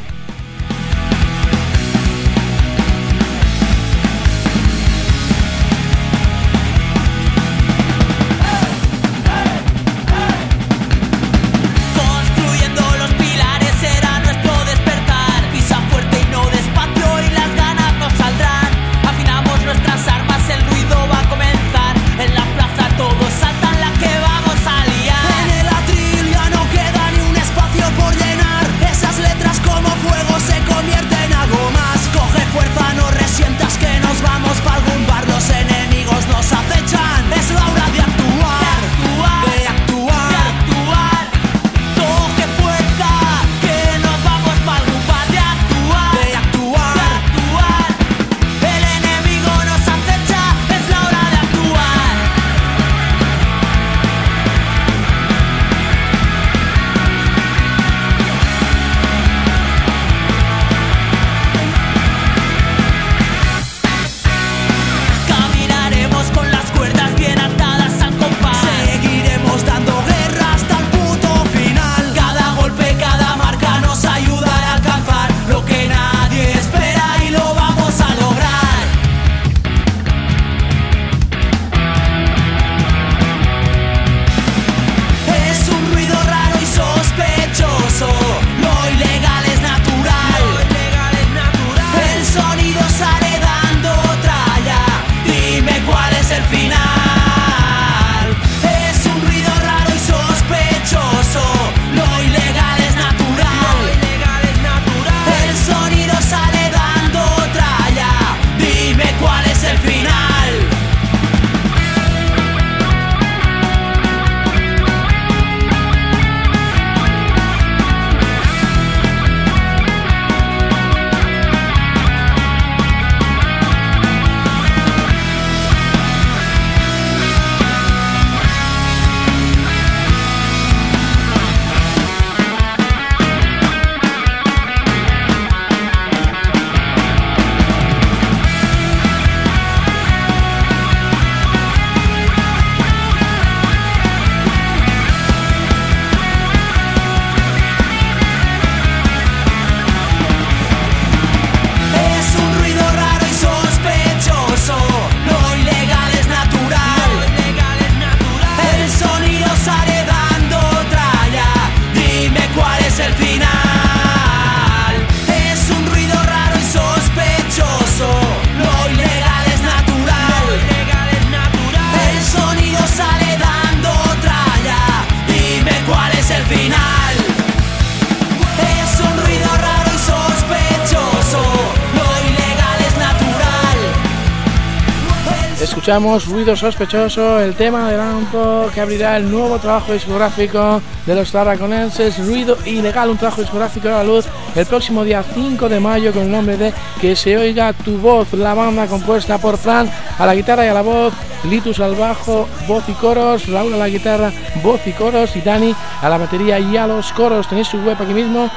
Escuchamos Ruido Sospechoso, el tema adelanto que abrirá el nuevo trabajo discográfico de los tarraconenses Ruido Ilegal, un trabajo discográfico a la luz el próximo día 5 de mayo con el nombre de Que se oiga tu voz. La banda compuesta por Fran a la guitarra y a la voz, Litus al bajo, voz y coros, Raúl a la guitarra, voz y coros, y Dani a la batería y a los coros. Tenéis su web aquí mismo,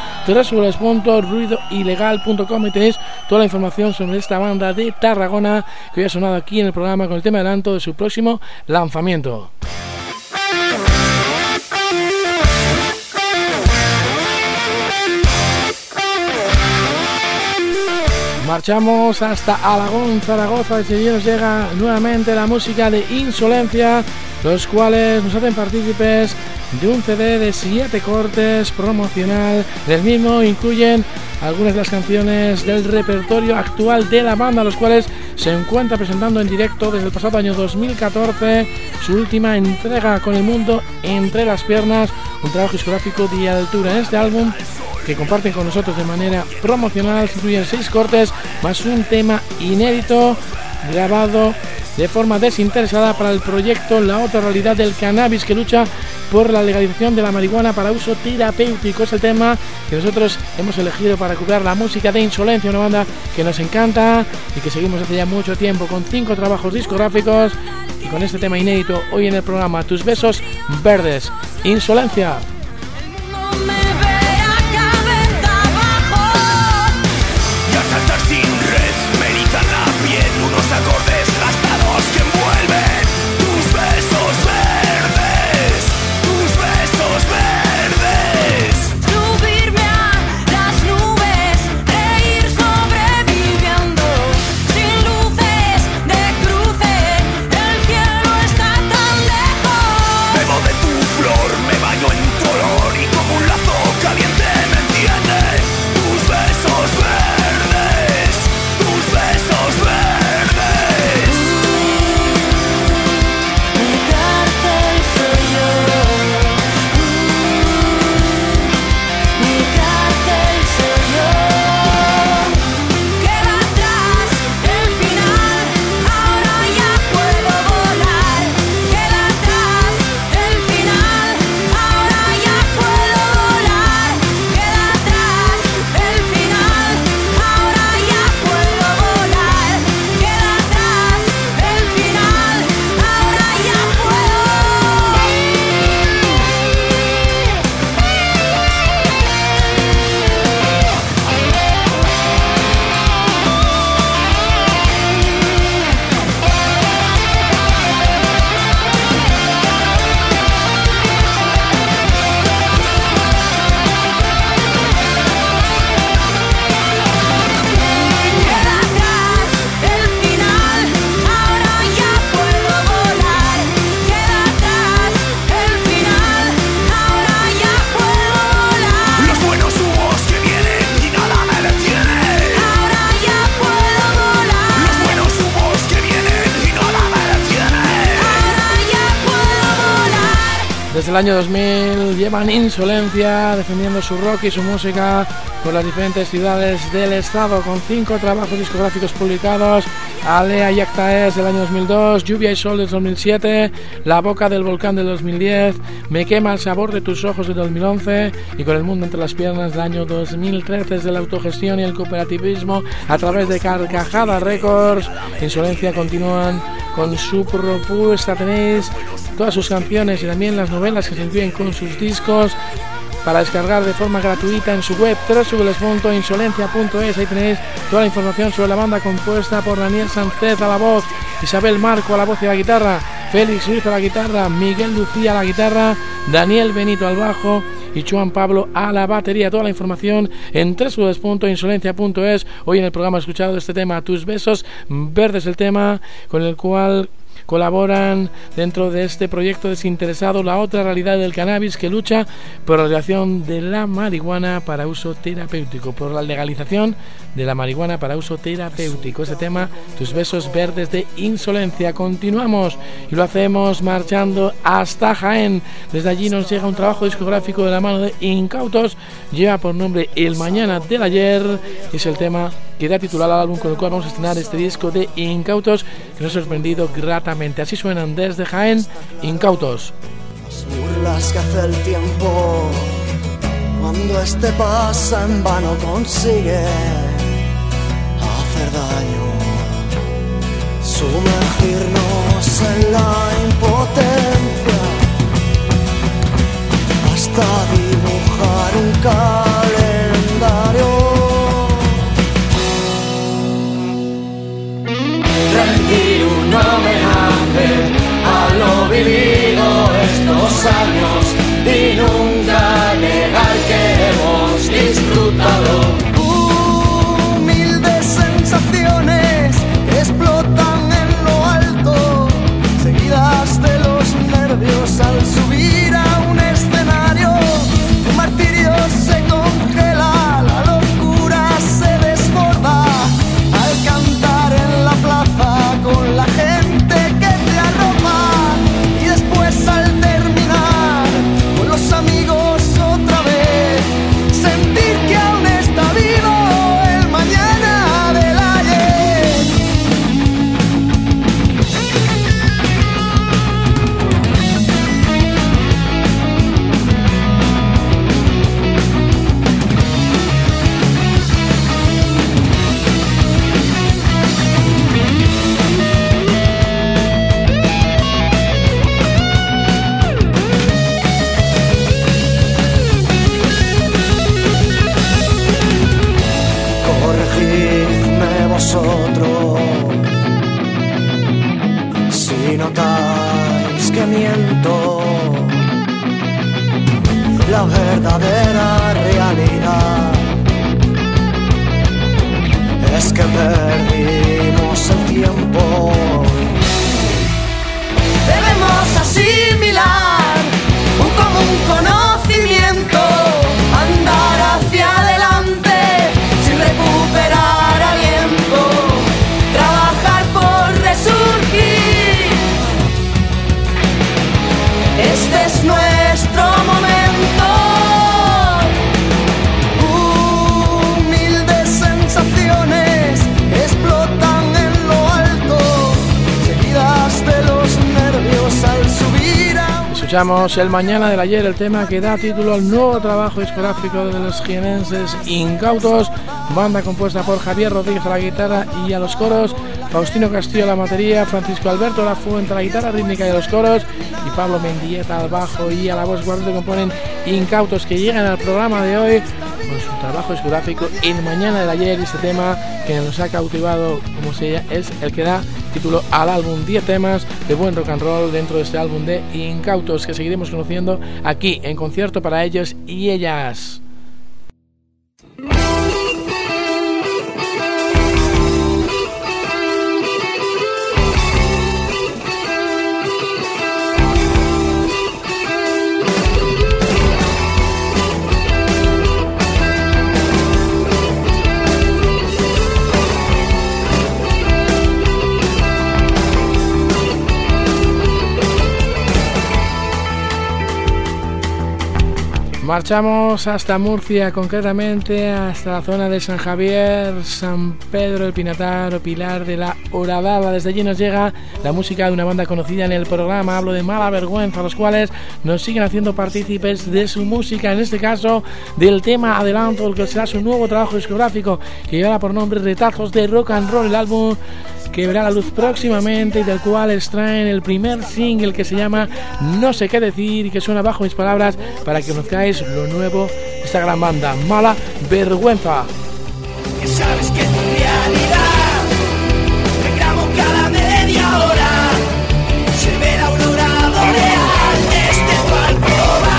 www.ruidoilegal.com, y tenéis toda la información sobre esta banda de Tarragona que hoy ha sonado aquí en el programa con el tema adelanto de su próximo lanzamiento. Marchamos hasta Alagón, Zaragoza, y allí nos llega nuevamente la música de Insolencia, los cuales nos hacen partícipes de un CD de 7 cortes promocional. Del mismo incluyen algunas de las canciones del repertorio actual de la banda, los cuales se encuentra presentando en directo desde el pasado año 2014 su última entrega con El Mundo Entre las Piernas, un trabajo discográfico de altura. En este álbum, que comparten con nosotros de manera promocional, se incluyen 6 cortes más un tema inédito grabado de forma desinteresada para el proyecto La Otra Realidad del Cannabis, que lucha por la legalización de la marihuana para uso terapéutico. Es el tema que nosotros hemos elegido para cubrir la música de Insolencia, una banda que nos encanta y que seguimos hace ya mucho tiempo, con 5 trabajos discográficos y con este tema inédito hoy en el programa Tus Besos Verdes. Insolencia. Unos acordes gastados que envuelven tus besos verdes, tus besos verdes. Subirme a las nubes, reír sobreviviendo, sin luces de cruce, el cielo está tan lejos. Bebo de tu flor, me baño en tu olor y como un lazo caliente me entiende. Tus besos verdes, tus besos verdes. Desde el año 2000 llevan Insolencia defendiendo su rock y su música por las diferentes ciudades del estado, con 5 trabajos discográficos publicados: Alea y Actaes del año 2002, Lluvia y Sol del 2007, La Boca del Volcán del 2010, Me Quema el Sabor de Tus Ojos del 2011 y Con el Mundo Entre las Piernas del año 2013. Desde la autogestión y el cooperativismo a través de Carcajada Records, Insolencia continúan con su propuesta. Tenéis todas sus canciones y también las novelas que se incluyen con sus discos para descargar de forma gratuita en su web www.insolencia.es. Ahí tenéis toda la información sobre la banda, compuesta por Daniel Sánchez a la voz, Isabel Marco a la voz y a la guitarra, Félix Ruiz a la guitarra, Miguel Lucía a la guitarra, Daniel Benito al bajo y Juan Pablo a la batería. Toda la información en www.insolencia.es. Hoy en el programa he escuchado este tema, Tus Besos Verdes, el tema con el cual colaboran dentro de este proyecto desinteresado La Otra Realidad del Cannabis, que lucha por la legalización de la marihuana para uso terapéutico, por la legalización de la marihuana para uso terapéutico. Este tema, Tus Besos Verdes, de Insolencia. Continuamos y lo hacemos marchando hasta Jaén. Desde allí nos llega un trabajo discográfico de la mano de Incautos, lleva por nombre El Mañana del Ayer. Es el tema que da titular al álbum con el cual vamos a estrenar este disco de Incautos, que nos ha sorprendido gratamente. Así suenan desde Jaén, Incautos. Las burlas que hace el tiempo, cuando este pasa en vano consigue hacer daño, sumergirnos en la impotencia, hasta dibujar un calendario. Rendir un homenaje a lo vivido estos años y nunca negar que hemos disfrutado. Humildes en y notáis que miento. La verdadera realidad es que perdimos el tiempo. Debemos asimilar un común conocimiento, andar hacia adelante sin recuperar aliento, trabajar por resurgir. Este es nuestro momento. Humildes sensaciones explotan en lo alto, seguidas de los nervios al subir a... Escuchamos El Mañana del Ayer, el tema que da título al nuevo trabajo discográfico de los jienenses Incautos, banda compuesta por Javier Rodríguez a la guitarra y a los coros, Faustino Castillo a la batería, Francisco Alberto Lafuente a la guitarra rítmica y a los coros, y Pablo Mendieta al bajo y a la voz. Guardo componen Incautos, que llegan al programa de hoy con su trabajo discográfico El Mañana del Ayer, y este tema que nos ha cautivado, como se es el que da título al álbum. 10 temas de buen rock and roll dentro de este álbum de Incautos, que seguiremos conociendo aquí en concierto para ellos y ellas. Marchamos hasta Murcia, concretamente hasta la zona de San Javier, San Pedro, el Pinatar o Pilar de la Horadada. Desde allí nos llega la música de una banda conocida en el programa, hablo de Mala Vergüenza, los cuales nos siguen haciendo partícipes de su música, en este caso del tema Adelanto, el que será su nuevo trabajo discográfico, que llevará por nombre Retazos de Rock and Roll, el álbum que verá la luz próximamente y del cual extraen el primer single, que se llama No sé qué decir, y que suena bajo mis palabras para que conozcáis lo nuevo de esta gran banda, Mala Vergüenza. Que sabes que tu realidad te grabo cada media hora, se ve la aurora boreal desde tu alcoba,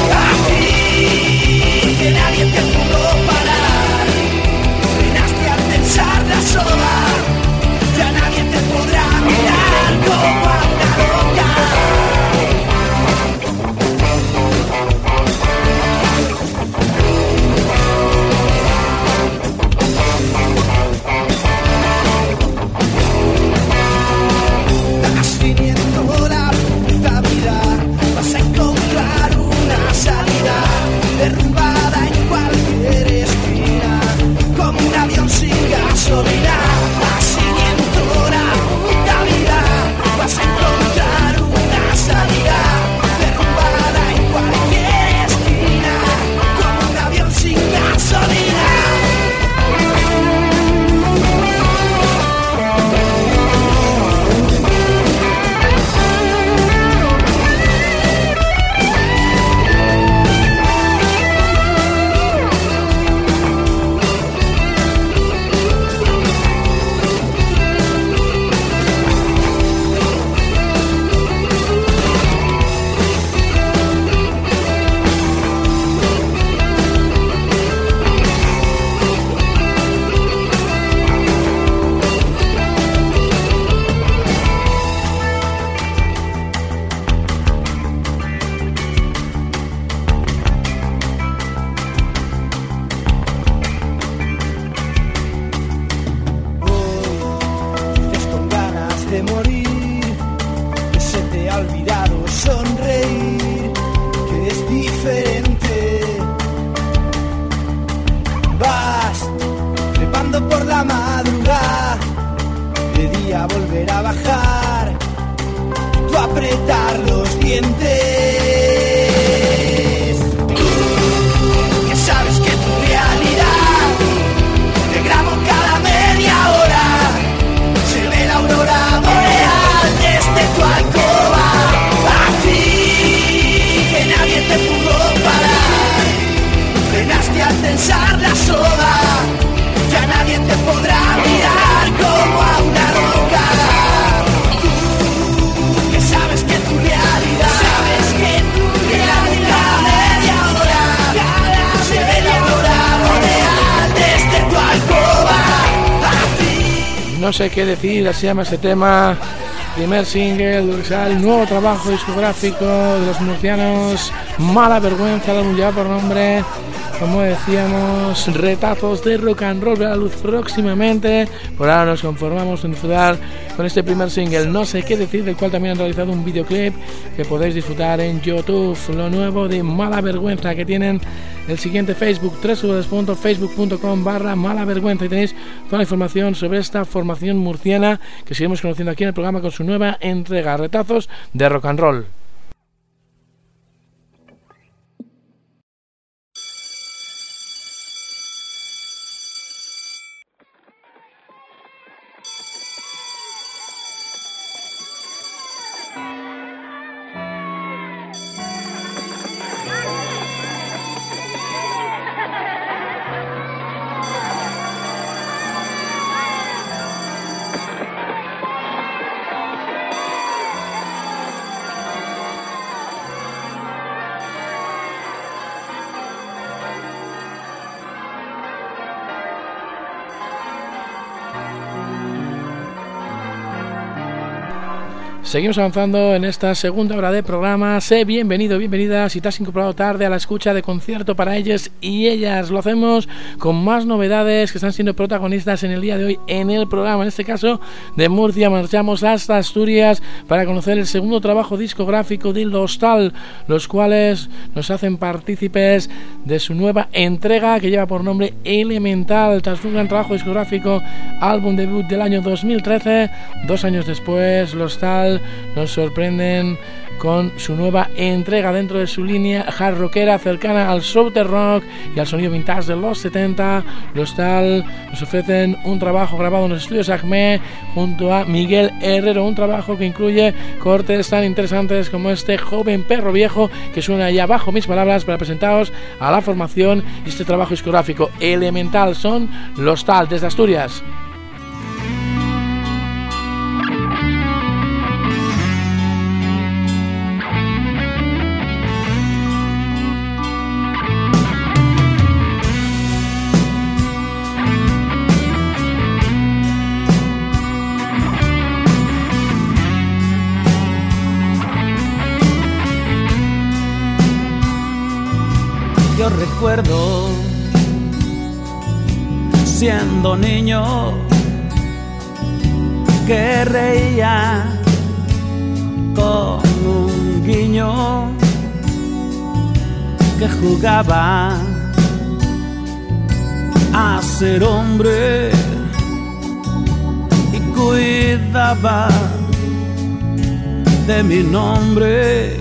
así que nadie te pudo parar, frenaste al tensar la soga. Ya nadie te podrá mirar como a una loca. Has viniendo la puta vida, vas a encontrar una salida, derrumbada en cualquier esquina, como un avión sin gasolina. Vas a encontrar una salida, derrumbada en cualquier esquina, como un avión sin gasolina. No sé qué decir, así se llama este tema. Primer single, el nuevo trabajo discográfico de los murcianos Mala Vergüenza, el álbum lleva por nombre, como decíamos, Retazos de Rock and Roll, a la luz próximamente. Por ahora nos conformamos en disfrutar con este primer single, No sé qué decir, del cual también han realizado un videoclip que podéis disfrutar en YouTube. Lo nuevo de Mala Vergüenza, que tienen el siguiente Facebook, www.facebook.com/malavergüenza, y tenéis toda la información sobre esta formación murciana que seguimos conociendo aquí en el programa con su nueva entrega, Retazos de Rock and Roll. Seguimos avanzando en esta segunda hora de programa. Sé bienvenido, bienvenida si te has incorporado tarde a la escucha de Concierto para ellos y ellas. Lo hacemos con más novedades que están siendo protagonistas en el día de hoy en el programa. En este caso, de Murcia marchamos hasta Asturias para conocer el segundo trabajo discográfico de Lostal, los cuales nos hacen partícipes de su nueva entrega que lleva por nombre Elemental. Tras un gran trabajo discográfico, álbum debut del año 2013, 2 años después, Lostal nos sorprenden con su nueva entrega dentro de su línea hard rockera cercana al southern rock y al sonido vintage de los 70. Lostal nos ofrecen un trabajo grabado en los estudios Acme junto a Miguel Herrero, un trabajo que incluye cortes tan interesantes como este Joven Perro Viejo, que suena ya bajo mis palabras para presentaros a la formación y este trabajo discográfico Elemental. Son Lostal desde Asturias. Yo recuerdo siendo niño que reía con un guiño, que jugaba a ser hombre y cuidaba de mi nombre.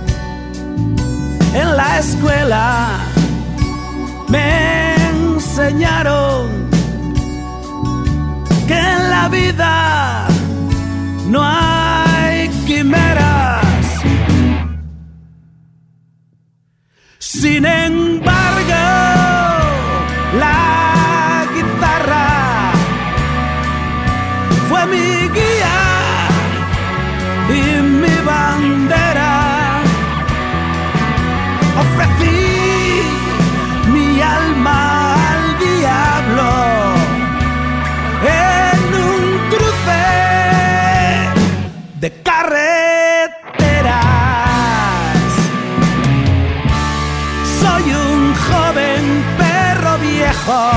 En la escuela me enseñaron que en la vida no hay quimeras. Sin embargo, la guitarra fue mi guía y mi bandera. Ofrecí mi alma al diablo en un cruce de carreteras. Soy un joven perro viejo,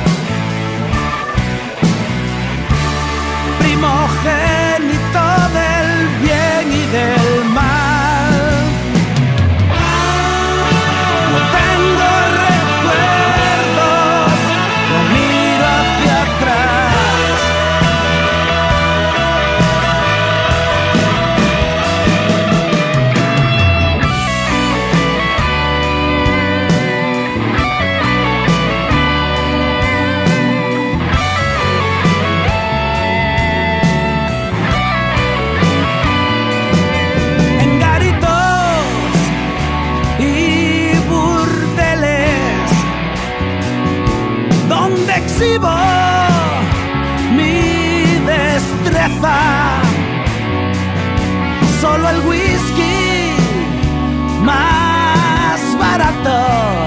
primogénito del bien y del mal. Exhibo mi destreza, solo el whisky más barato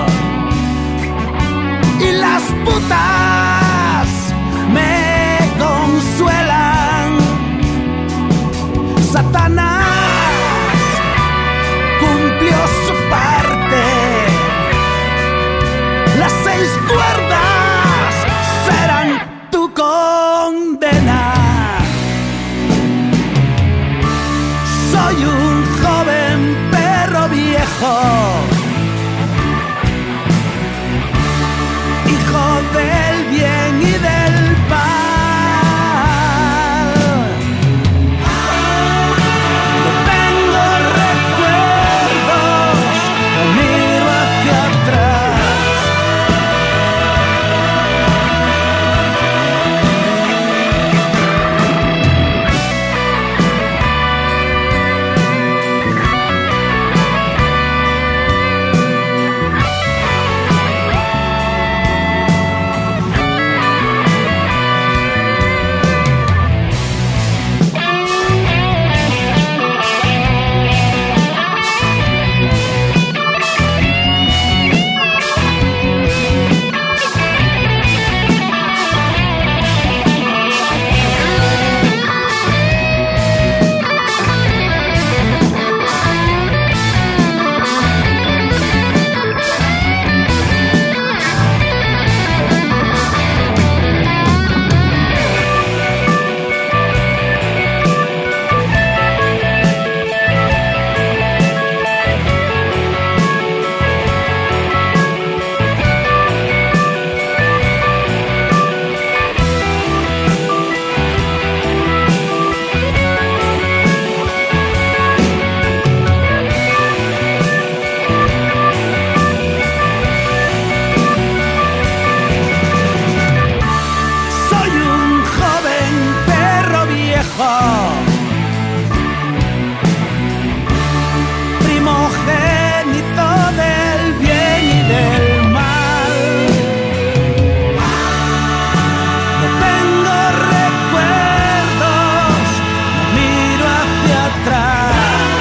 y las putas me consuelan. Satanás cumplió su parte. Las 6 cuerdas serán tu condena. Soy un joven perro viejo, hijo del bien y del mal. No tengo recuerdos, no miro hacia atrás. Primogénito del bien y del mal. No tengo recuerdos, no miro hacia atrás.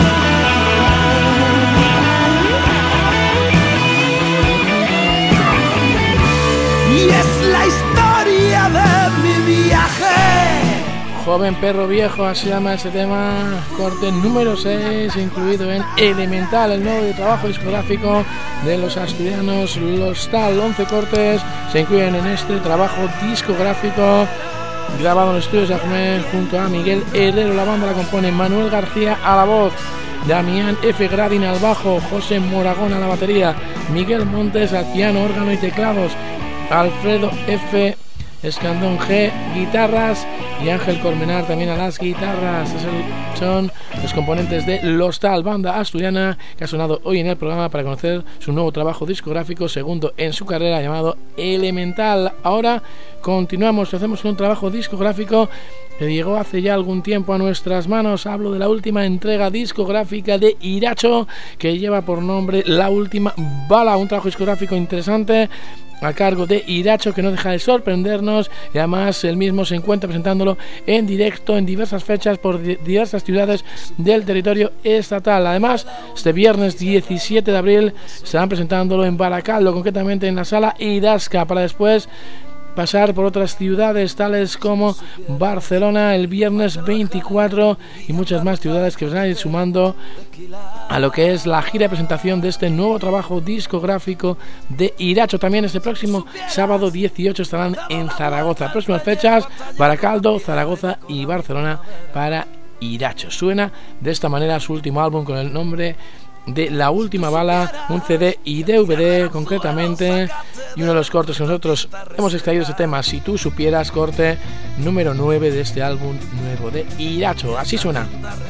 Y es la historia de mi viaje. Joven perro viejo, así se llama ese tema, corte número 6, incluido en Elemental, el nuevo trabajo discográfico de los asturianos Lostal. 11 cortes se incluyen en este trabajo discográfico, grabado en los estudios de Ahmed junto a Miguel Herrero. La banda la compone Manuel García a la voz, Damián F. Gradin al bajo, José Moragón a la batería, Miguel Montes al piano, órgano y teclados, Alfredo F. Escandón G, guitarras, y Ángel Colmenar también a las guitarras. Son los componentes de Lostal, banda asturiana que ha sonado hoy en el programa para conocer su nuevo trabajo discográfico, segundo en su carrera, llamado Elemental. Ahora continuamos, hacemos un trabajo discográfico que llegó hace ya algún tiempo a nuestras manos. Hablo de la última entrega discográfica de Iracho, que lleva por nombre La Última Bala, un trabajo discográfico interesante a cargo de Iracho, que no deja de sorprendernos, y además él mismo se encuentra presentándolo en directo en diversas fechas por diversas ciudades del territorio estatal. Además, este viernes 17 de abril estarán presentándolo en Baracaldo, concretamente en la sala Idasca, para después pasar por otras ciudades tales como Barcelona el viernes 24 y muchas más ciudades que van a ir sumando a lo que es la gira de presentación de este nuevo trabajo discográfico de Iracho. También este próximo sábado 18 estarán en Zaragoza. Próximas fechas: Baracaldo, Zaragoza y Barcelona para Iracho. Suena de esta manera su último álbum con el nombre de La Última Bala, un CD y DVD concretamente, y uno de los cortes que nosotros hemos extraído ese tema, Si tú supieras, corte número 9 de este álbum nuevo de Iracho. Así suena.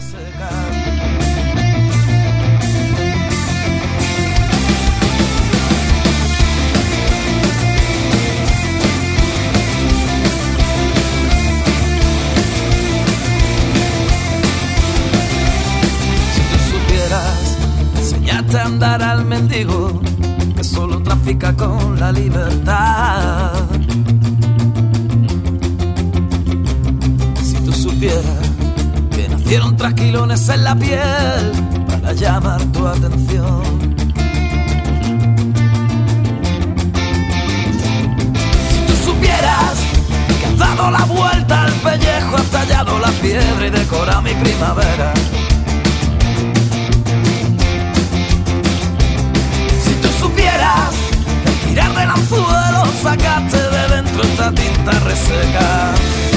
Enseñaste a andar al mendigo que solo trafica con la libertad. Si tú supieras que nacieron trasquilones en la piel para llamar tu atención. Si tú supieras que dado la vuelta al pellejo, has tallado la piedra y decorado mi primavera. Si tú supieras que al tirar del anzuelo sacaste de dentro esta tinta reseca.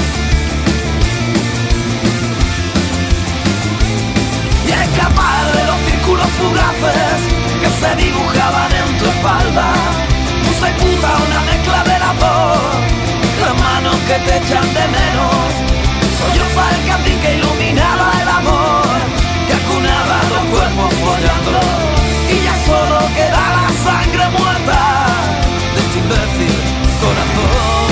Y escapar de los círculos fugaces que se dibujaban en tu espalda. Musa y puta, una mezcla de las dos, las manos que te echan de menos. Soy yo el candil que iluminaba el amor, que acunaba dos cuerpos follando. Y ya solo queda la sangre muerta de este imbécil corazón.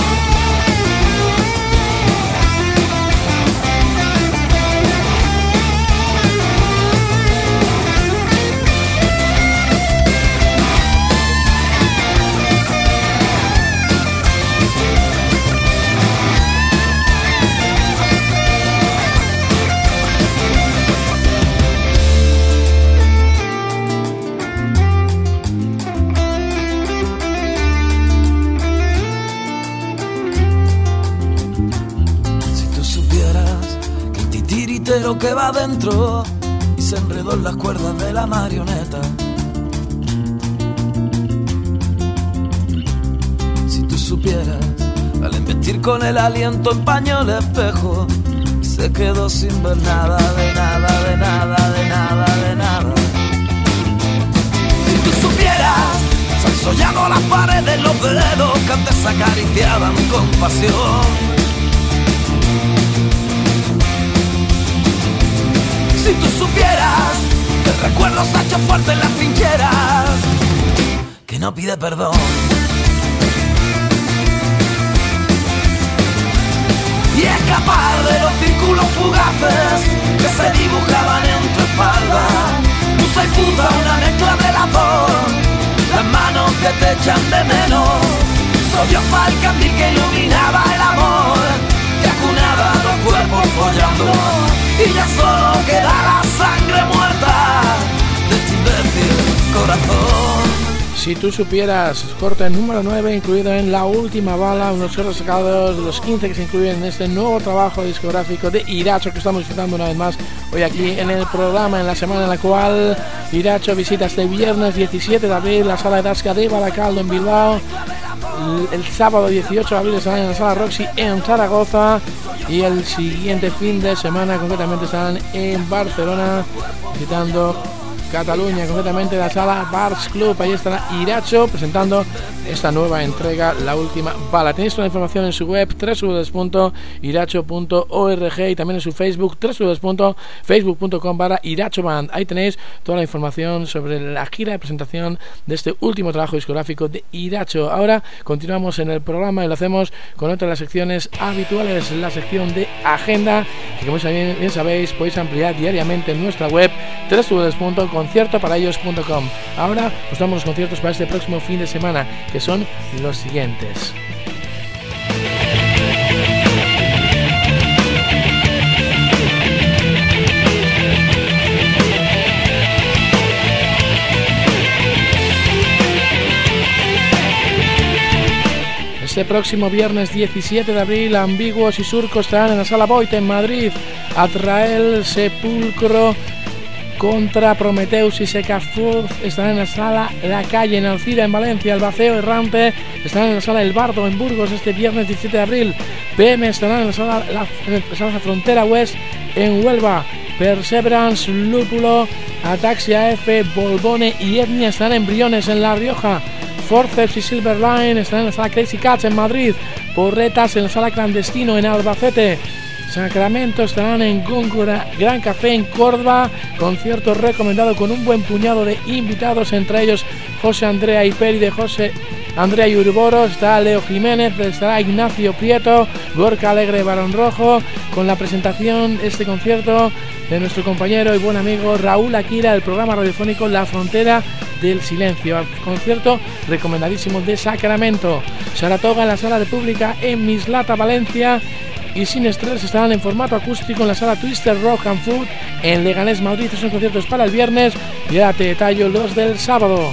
Lo que va dentro y se enredó en las cuerdas de la marioneta. Si tú supieras, al embestir con el aliento empañó el espejo y se quedó sin ver nada, de nada, de nada, de nada, de nada. Si tú supieras, se han sollado las paredes los dedos que antes acariciaban con pasión. Si tú supieras que el recuerdo se ha hecho fuerte en las trincheras, que no pide perdón. Y escapar de los círculos fugaces que se dibujaban en tu espalda. Musa y puta, una mezcla de las dos, las manos que te echan de menos. Soy yo el candil que iluminaba el amor, que acunaba dos cuerpos follando. Y ya solo queda la sangre muerta de este imbécil corazón. Si tú supieras, corte número 9, incluido en La Última Bala, unos cortes sacados de los 15 que se incluyen en este nuevo trabajo discográfico de Iracho, que estamos disfrutando una vez más hoy aquí en el programa, en la semana en la cual Iracho visita este viernes 17 de abril la Sala Edasca de Baracaldo en Bilbao. El sábado 18 de abril estarán en la Sala Roxy en Zaragoza, y el siguiente fin de semana concretamente estarán en Barcelona visitando Cataluña, concretamente la Sala Bars Club. Ahí estará Iracho presentando esta nueva entrega, La Última Bala. Tenéis toda la información en su web www.iracho.org y también en su Facebook www.facebook.com/irachoband. Ahí tenéis toda la información sobre la gira de presentación de este último trabajo discográfico de Iracho. Ahora continuamos en el programa y lo hacemos con otra de las secciones habituales, la sección de agenda, que como bien sabéis podéis ampliar diariamente en nuestra web www.conciertoparellos.com. Ahora os damos los conciertos para este próximo fin de semana, que son los siguientes. Este próximo viernes 17 de abril, Ambiguos y Surco estarán en la Sala Voit en Madrid. Azrael, Sepulcro, Contra, Prometheus y Secafurz estarán en la Sala La Calle en Alcira en Valencia. Albaceo Errante estarán en la Sala El Bardo en Burgos este viernes 17 de abril. PM estarán en la Sala Frontera West en Huelva. Perseverance, Lúpulo, Ataxia F, Bolbone y Etnia estarán en Briones en La Rioja. Forceps y Silverline estarán en la Sala Crazy Cats en Madrid. Porretas en la Sala Clandestino en Albacete. Sacramento estarán en Góngora Gran Café en Córdoba. Concierto recomendado con un buen puñado de invitados, entre ellos José Andrea Iperi de José Andrea y Urboros. Está Leo Jiménez, estará Ignacio Prieto, Gorka Alegre, Barón Rojo, con la presentación de este concierto de nuestro compañero y buen amigo Raúl Akira, del programa radiofónico La Frontera del Silencio. Concierto recomendadísimo de Sacramento. Saratoga en la Sala República en Mislata, Valencia. Y Sin Estrés estarán en formato acústico en la Sala Twister Rock and Food en Leganés, Madrid. Son conciertos para el viernes y ahora te detallo los del sábado.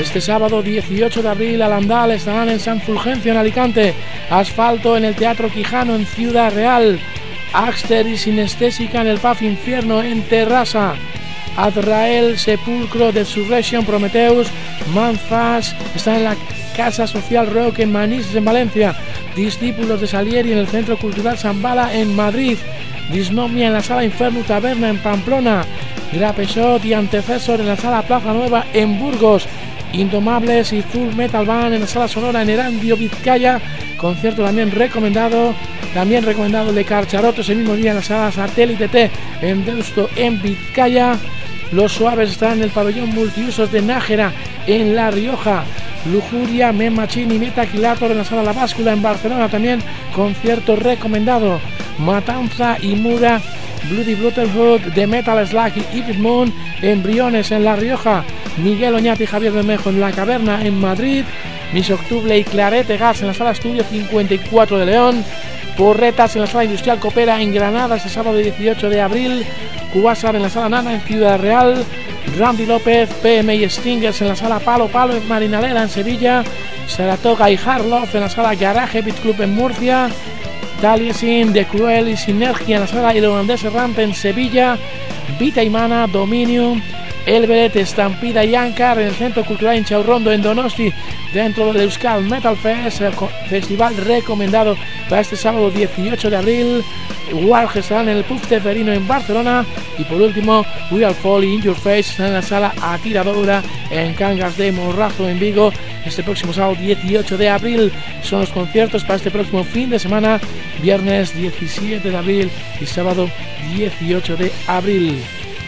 Este sábado 18 de abril Alandal estarán en San Fulgencio en Alicante, Asfalto en el Teatro Quijano en Ciudad Real, Axter y Sinestésica en el Pub Infierno en Terrassa, Azrael, Sepulcro, The Surrection, Prometheus, Manfas están en la Casa Social Rock en Manises en Valencia, Discípulos de Salieri en el Centro Cultural Zambala en Madrid, Disnomia en la Sala Inferno Taberna en Pamplona, Grapeshot y Antecesor en la Sala Plaza Nueva en Burgos, Indomables y Full Metal Band en la Sala Sonora en Erandio, Vizcaya, concierto también recomendado Le Carcharoto ese mismo día en la Sala Satélite T en Deusto en Vizcaya, Los Suaves están en el Pabellón Multiusos de Nájera en La Rioja, Lujuria, Memachín y Metaquilator en la Sala La Báscula en Barcelona también, concierto recomendado, Matanza y Mura, Bloody Brotherhood, The Metal Slack y Ibis Moon en Briones en La Rioja, Miguel Oñate y Javier Bermejo en La Caverna en Madrid, Miss Octubre y Clarete Gas en la Sala Estudio 54 de León, Porretas en la Sala Industrial Copera en Granada este sábado 18 de abril, Cubasar en la Sala Nana en Ciudad Real, Randy López, PM y Stingers en la Sala Palo Palo en Marinaleda en Sevilla, Saratoga y Harloff en la Sala Garage Beat Club en Murcia, Taliesin, The Cruel y Sinergia en la Sala Irlandesa Ramp en Sevilla, Vita y Mana, Dominium, Elberet, Estampida y Ankar en el Centro Cultural Inchaurrondo en Donosti, dentro del Euskal Metal Fest, festival recomendado para este sábado 18 de abril, Warg estarán en el Pub Teferino en Barcelona y por último We Are Falling In Your Face están en la Sala Atiradora en Cangas de Morrazo en Vigo este próximo sábado 18 de abril. Son los conciertos para este próximo fin de semana, viernes 17 de abril y sábado 18 de abril.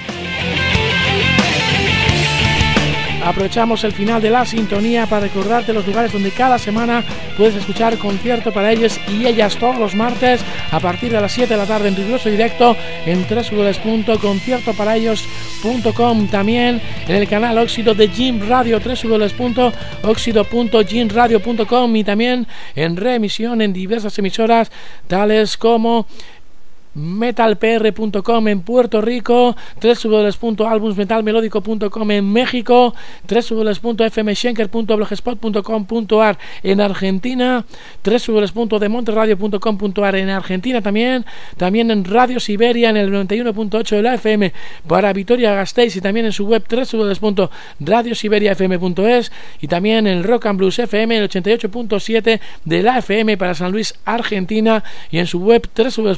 Aprovechamos el final de la sintonía para recordarte los lugares donde cada semana puedes escuchar concierto para ellos y ellas todos los martes a partir de las 7 de la tarde en riguroso directo en www.conciertoparaellos.com, también en el canal Óxido de Jim Radio, www.oxido.jimradio.com, y también en reemisión en diversas emisoras tales como metalpr.com en Puerto Rico, www.albumsmetalmelódico.com en México, www.fmschenker.blogspot.com.ar en Argentina, www.demonterradio.com.ar en Argentina también en Radio Siberia en el 91.8 de la FM para Vitoria-Gasteiz y también en su web www.radiosiberiafm.es y también en Rock and Blues FM el 88.7 de la FM para San Luis, Argentina, y en su web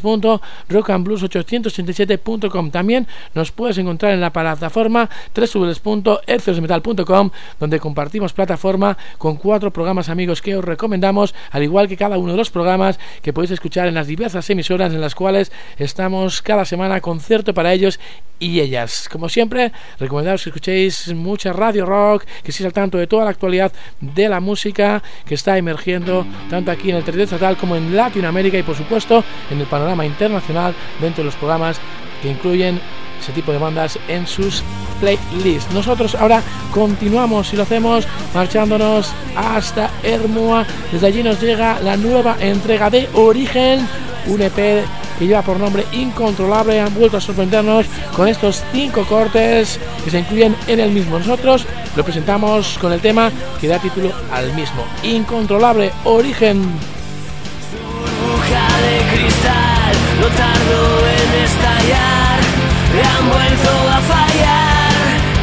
www.rockandblues887.com. También nos puedes encontrar en la plataforma www.herciosdemetal.com, donde compartimos plataforma con 4 programas amigos que os recomendamos, al igual que cada uno de los programas que podéis escuchar en las diversas emisoras en las cuales estamos cada semana, concierto para ellos y ellas. Como siempre, recomendaros que escuchéis mucha radio rock, que estéis al tanto de toda la actualidad de la música que está emergiendo tanto aquí en el territorio estatal como en Latinoamérica y por supuesto en el panorama internacional dentro de los programas que incluyen ese tipo de bandas en sus playlists. Nosotros ahora continuamos y lo hacemos marchándonos hasta Ermua. Desde allí nos llega la nueva entrega de Origen, un EP que lleva por nombre Incontrolable. Han vuelto a sorprendernos con estos 5 cortes que se incluyen en el mismo. Nosotros lo presentamos con el tema que da título al mismo, Incontrolable, Origen. Burbuja de cristal, no tardó en estallar, le han vuelto a fallar.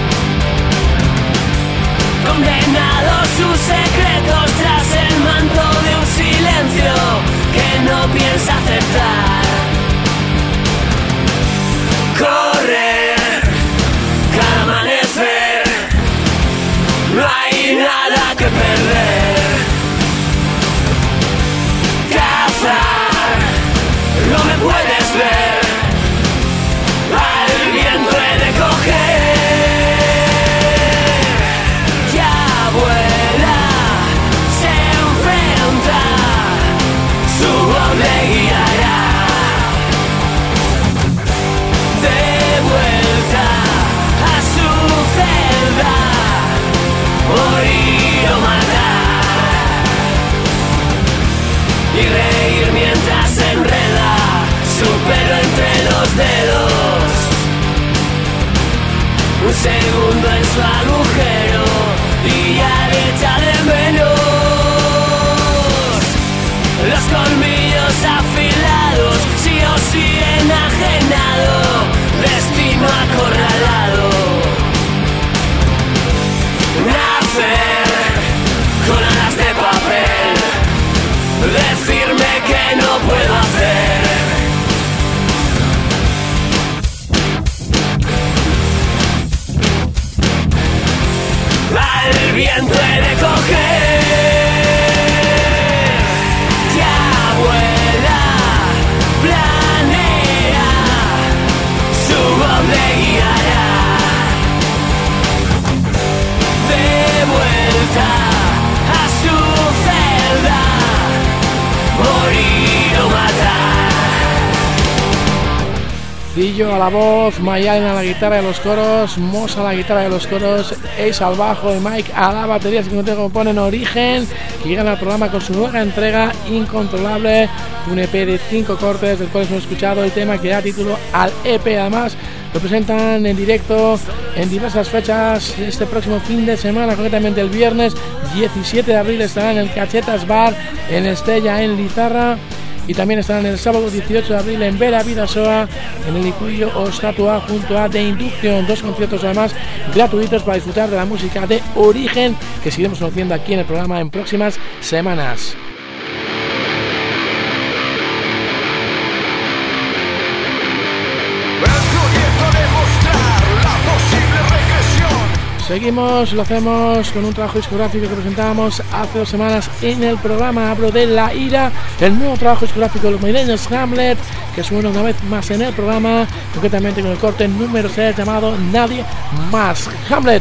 Condenados sus secretos tras el manto de un silencio que no piensa aceptar. Correr, cada amanecer, no hay nada que perder. Cazar, no me puedes ver, al viento he de coger. Ya vuela, se enfrenta, su voz le guiará. De vuelta a su celda, morir o matar, y reír mientras se enreda su pelo entre los dedos. Un segundo en su agujero, y ya le echa de menos. Los colmillos afilados, sí o sí enajenado, destino acorralado. Nacer con alas de papel, decirme que no puedo hacer. Al viento he de coger, ya vuela, planea, su voz me guiará. De vuelta a su celda, morir o matar. Cillo a la voz, Mayalen a la guitarra y a los coros, Mos a la guitarra y a los coros, Ace al bajo y Mike a la batería, así que componen Origen, que llegan al programa con su nueva entrega Incontrolable, un EP de 5 cortes, del cual hemos escuchado el tema que da título al EP. Además lo presentan en directo en diversas fechas este próximo fin de semana, concretamente el viernes 17 de abril estarán en el Cachetas Bar en Estella, en Lizarra. Y también estarán el sábado 18 de abril en Vera Vidasoa, en el Icuyo Ostatua, junto a The Induction. 2 conciertos además gratuitos para disfrutar de la música de Origen, que seguiremos conociendo aquí en el programa en próximas semanas. Seguimos, lo hacemos con un trabajo discográfico que presentábamos hace 2 semanas en el programa. Hablo de La Ira, el nuevo trabajo discográfico de los madrileños Hamlet, que suena una vez más en el programa, concretamente con el corte número 6 llamado Nadie Más. Hamlet.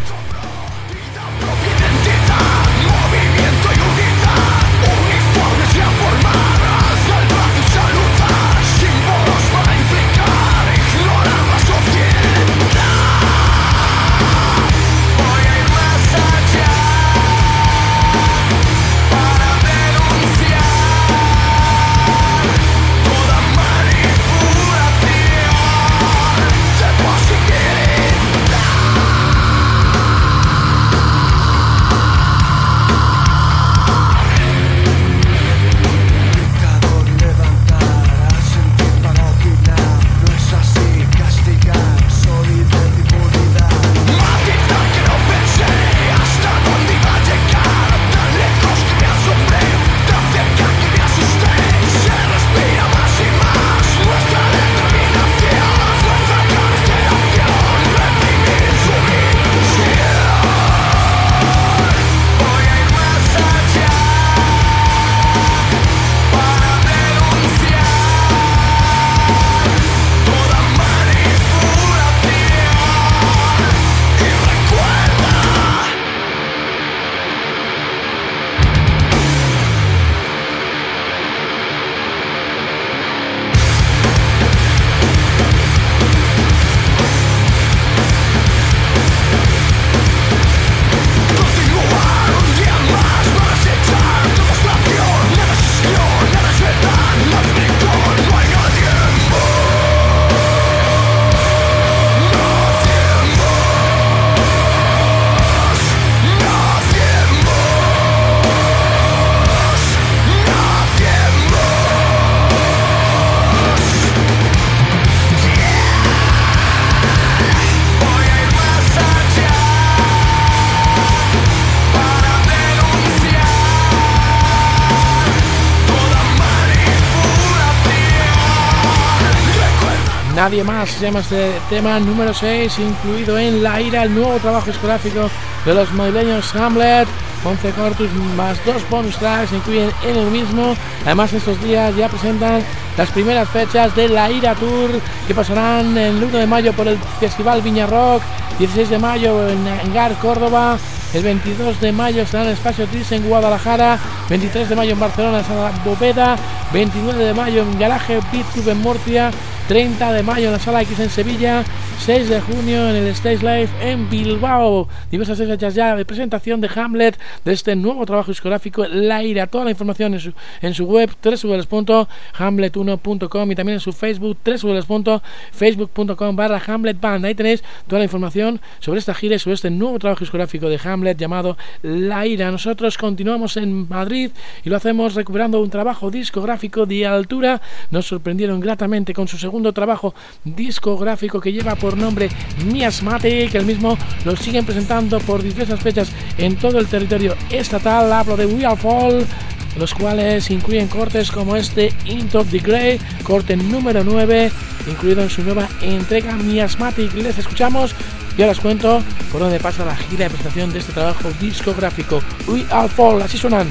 Nadie Más se llama este tema número 6, incluido en La Ira, el nuevo trabajo discográfico de los madrileños Hamlet. 11 cortes más 2 bonus tracks se incluyen en el mismo. Además, estos días ya presentan las primeras fechas de La Ira Tour, que pasarán el 1 de mayo por el Festival Viña Rock, 16 de mayo en Hangar, Córdoba, el 22 de mayo estará en el Espacio Tris en Guadalajara, 23 de mayo en Barcelona, en Sala Bóveda, 29 de mayo en Garaje Beat Club en Murcia, 30 de mayo en la Sala X en Sevilla, 6 de junio en el Stage Live en Bilbao. Diversas fechas ya de presentación de Hamlet, de este nuevo trabajo discográfico La Ira. Toda la información en su web www.hamlet1 radio1.com y también en su Facebook, www.facebook.com/HamletBand. Ahí tenéis toda la información sobre esta gira y sobre este nuevo trabajo discográfico de Hamlet llamado La Ira. Nosotros continuamos en Madrid y lo hacemos recuperando un trabajo discográfico de altura. Nos sorprendieron gratamente con su segundo trabajo discográfico que lleva por nombre Miasmatic. El mismo lo siguen presentando por diversas fechas en todo el territorio estatal. Hablo de We Are Fall, los cuales incluyen cortes como este Into the Grey, corte número 9, incluido en su nueva entrega Miasmatic. Les escuchamos y ahora os cuento por dónde pasa la gira de presentación de este trabajo discográfico. We Are Fall, así suenan.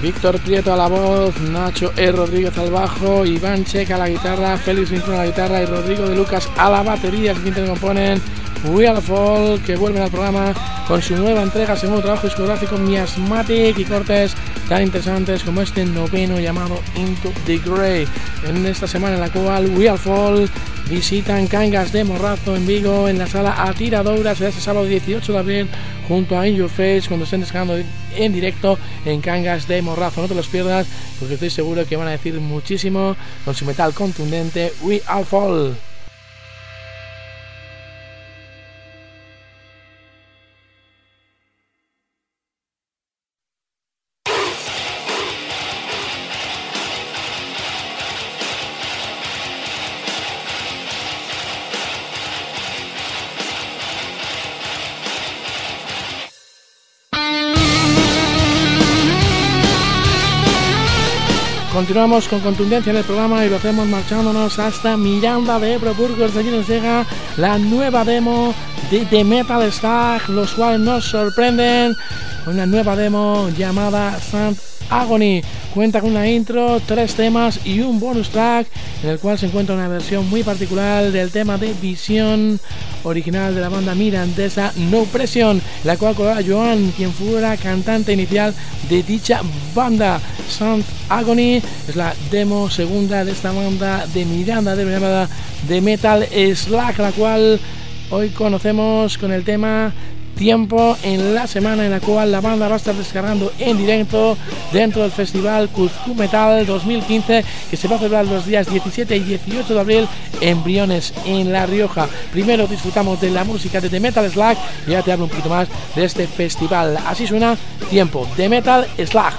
Víctor Prieto a la voz, Nacho E. Rodríguez al bajo, Iván Checa a la guitarra, Félix Rincón a la guitarra y Rodrigo de Lucas a la batería, que componen We All Fall, que vuelven al programa con su nueva entrega, segundo trabajo discográfico Miasmatic, y cortes tan interesantes como este noveno llamado Into the Grey. En esta semana en la cual We All Fall visitan Cangas de Morrazo en Vigo, en la sala Atiradoura, será este sábado 18 de abril junto a In Your Face, cuando estén descargando en directo en Cangas de Morrazo. No te los pierdas, porque estoy seguro que van a decir muchísimo con su metal contundente We All Fall. Continuamos con contundencia en el programa y lo hacemos marchándonos hasta Miranda de Ebro, Burgos. De allí nos llega la nueva demo de The Metal Slug, los cuales nos sorprenden con una nueva demo llamada St. Agony. Cuenta con una intro, 3 temas y un bonus track en el cual se encuentra una versión muy particular del tema de Visión, original de la banda mirandesa No Pression, la cual colaba Joan, quien fuera cantante inicial de dicha banda. St. Agony es la demo segunda de esta banda de Miranda llamada The Metal Slug, la cual hoy conocemos con el tema Tiempo, en la semana en la cual la banda va a estar descargando en directo dentro del festival Cuzco Metal 2015, que se va a celebrar los días 17 y 18 de abril en Briones, en La Rioja. Primero disfrutamos de la música de The Metal Slug y ya te hablo un poquito más de este festival. Así suena Tiempo, The Metal Slug.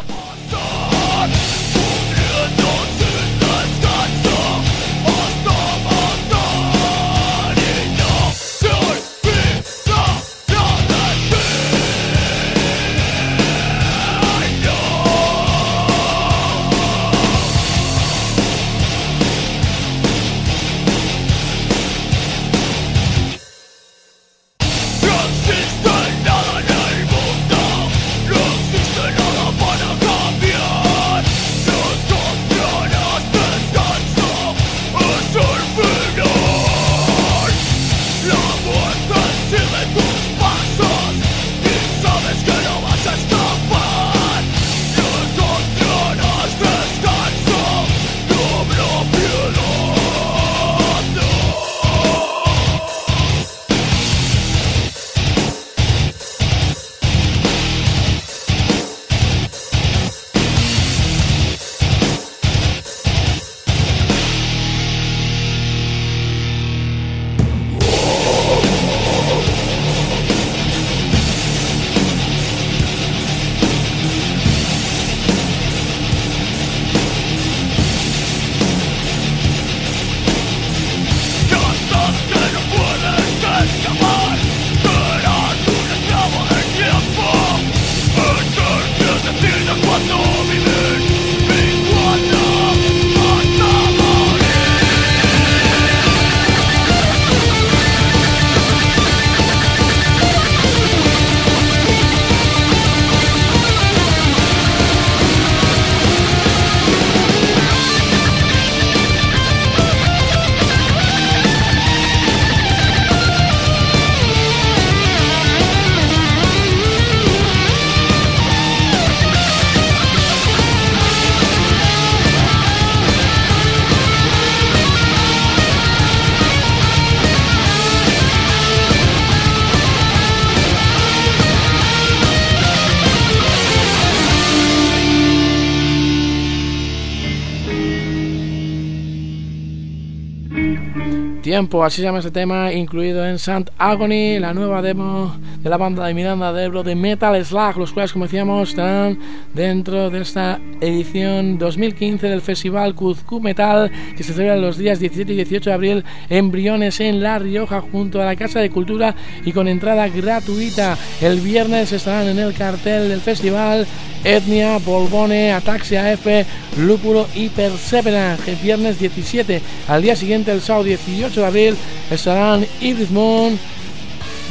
Tiempo, así se llama este tema, incluido en St. Agony, la nueva demo de la banda de Miranda de Ebro de Metal Slug, los cuales, como decíamos, están dentro de esta edición 2015 del festival Cuzco Metal, que se celebra los días 17 y 18 de abril en Briones, en La Rioja, junto a la Casa de Cultura y con entrada gratuita. El viernes estarán en el cartel del festival Etnia, Bolbone, Ataxia F, Lúpulo y Persévera. El viernes 17, al día siguiente, el sábado 18 de abril, estarán Ibris Moon,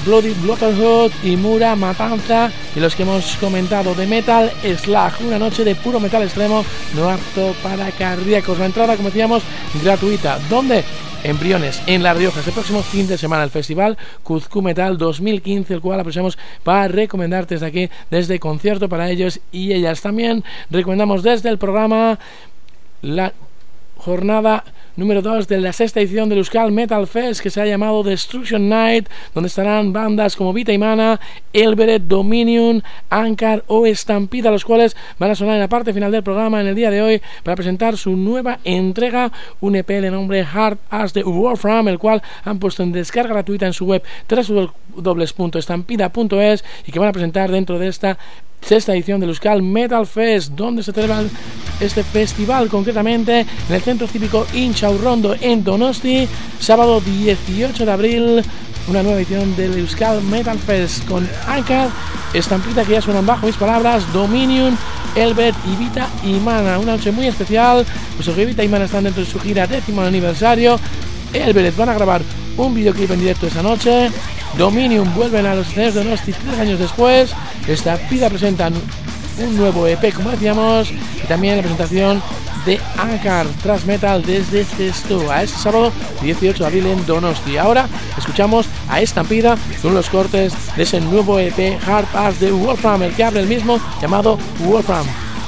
Bloody Brotherhood y Mura Matanza, y los que hemos comentado de Metal Slug, una noche de puro metal extremo no apto para cardíacos. La entrada, como decíamos, gratuita. ¿Dónde? En Briones, en La Rioja, este próximo fin de semana, el Festival Cuzcu Metal 2015, el cual aprovechamos para recomendarte desde aquí, desde concierto para ellos y ellas. También recomendamos desde el programa la jornada número 2 de la sexta edición del Euskal Metal Fest, que se ha llamado Destruction Night, donde estarán bandas como Vita Imana, Elberet, Dominion, Ankar o Estampida, los cuales van a sonar en la parte final del programa en el día de hoy para presentar su nueva entrega, un EP de nombre Hard as the Wolfram, el cual han puesto en descarga gratuita en su web www.estampida.es y que van a presentar dentro de esta sexta edición del Euskal Metal Fest, donde se celebra este festival concretamente en el Centro Cívico Intxaurrondo en Donosti, sábado 18 de abril, una nueva edición del Euskal Metal Fest con Ankar, Estampida, que ya suenan bajo mis palabras, Dominion, Elbert y Vita Imana. Una noche muy especial, pues que Vita Imana están dentro de su gira 10º aniversario. Elbert van a grabar un videoclip en directo esa noche. Dominion vuelven a los escenarios de Donosti 3 años después. Estampida presentan un nuevo EP, como decíamos, y también la presentación de Ankar Thrash Metal desde Cestoa, este sábado 18 de abril en Donosti. Ahora escuchamos a Estampida con uno de los cortes de ese nuevo EP Hard as the Wolfram, el que abre el mismo, llamado Wolfram.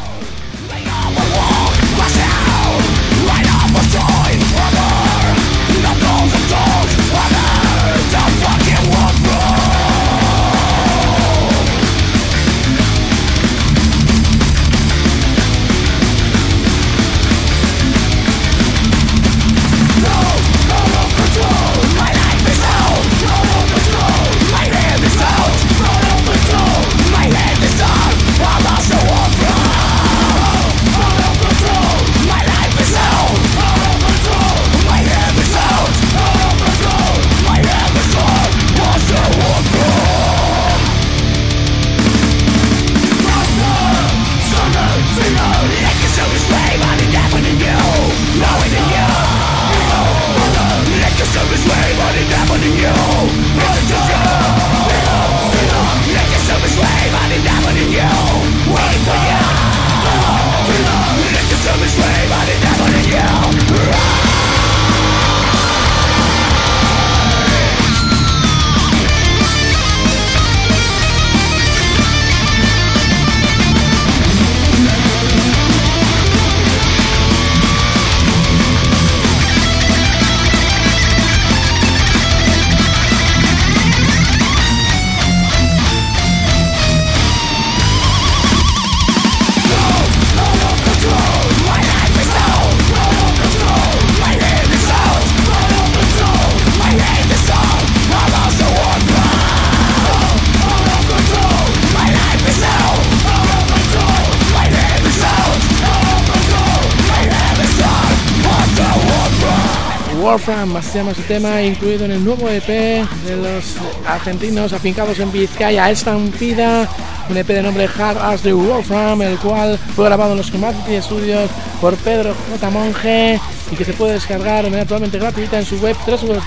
Wolfram se llama su tema, incluido en el nuevo EP de los argentinos afincados en Vizcaya, Estampida, un EP de nombre Hard as the Wolfram, el cual fue grabado en los Commodity Studios por Pedro J. Monge y que se puede descargar de manera totalmente gratuita en su web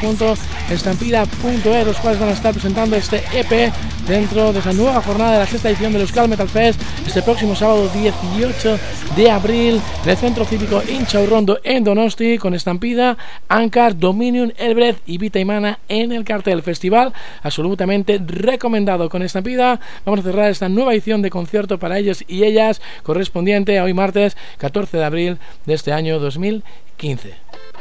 www.estampida.es, los cuales van a estar presentando este EP dentro de esa nueva jornada de la sexta edición del Euskal Metal Fest este próximo sábado 18 de abril en el Centro Cívico Intxaurrondo en Donosti, con Estampida, Ankar, Dominion, Elbret y Vita Imana en el cartel. Festival absolutamente recomendado. Con Estampida vamos a cerrar esta nueva edición de concierto para ellos y ellas, correspondiente a hoy martes 14 de abril de este año 2015.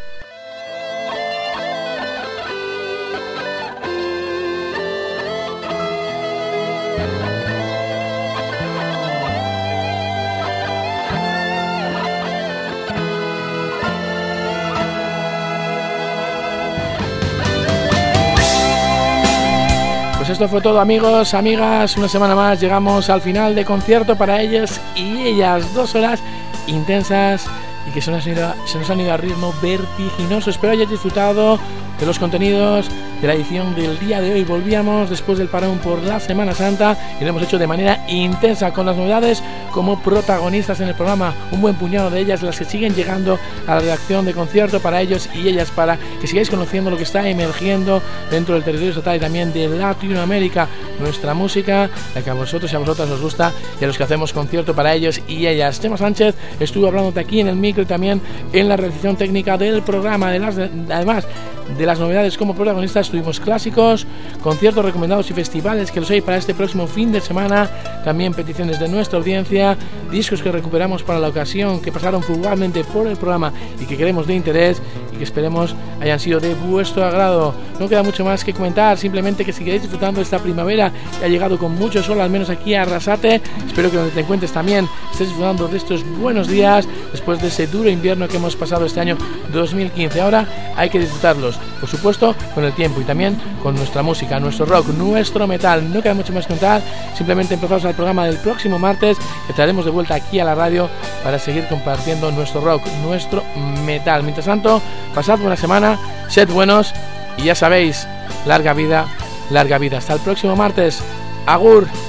Pues esto fue todo, amigos, amigas, una semana más llegamos al final de concierto para ellos y ellas, 2 horas intensas y que se nos han ido a ritmo vertiginoso. Espero hayáis disfrutado de los contenidos de la edición del día de hoy. Volvíamos después del parón por la Semana Santa y lo hemos hecho de manera intensa, con las novedades como protagonistas en el programa, un buen puñado de ellas las que siguen llegando a la redacción de Concierto para ellos y ellas, para que sigáis conociendo lo que está emergiendo dentro del territorio estatal y también de Latinoamérica, nuestra música, la que a vosotros y a vosotras os gusta, y a los que hacemos Concierto para ellos y ellas. Chema Sánchez estuvo hablándote aquí en el micro y también en la realización técnica del programa. Además de las novedades como protagonistas, tuvimos clásicos, conciertos recomendados y festivales que los hay para este próximo fin de semana, también peticiones de nuestra audiencia, discos que recuperamos para la ocasión, que pasaron fugalmente por el programa y que queremos de interés y que esperemos hayan sido de vuestro agrado. No queda mucho más que comentar, simplemente que sigáis disfrutando de esta primavera que ha llegado con mucho sol, al menos aquí a Arrasate. Espero que donde te encuentres también estés disfrutando de estos buenos días después de ese duro invierno que hemos pasado este año 2015. Ahora hay que disfrutarlos, por supuesto, con el tiempo y también con nuestra música, nuestro rock, nuestro metal. No queda mucho más que contar, simplemente empezamos al programa del próximo martes, que traeremos de vuelta aquí a la radio para seguir compartiendo nuestro rock, nuestro metal. Mientras tanto, pasad buena semana, sed buenos y ya sabéis, larga vida, larga vida. Hasta el próximo martes. Agur.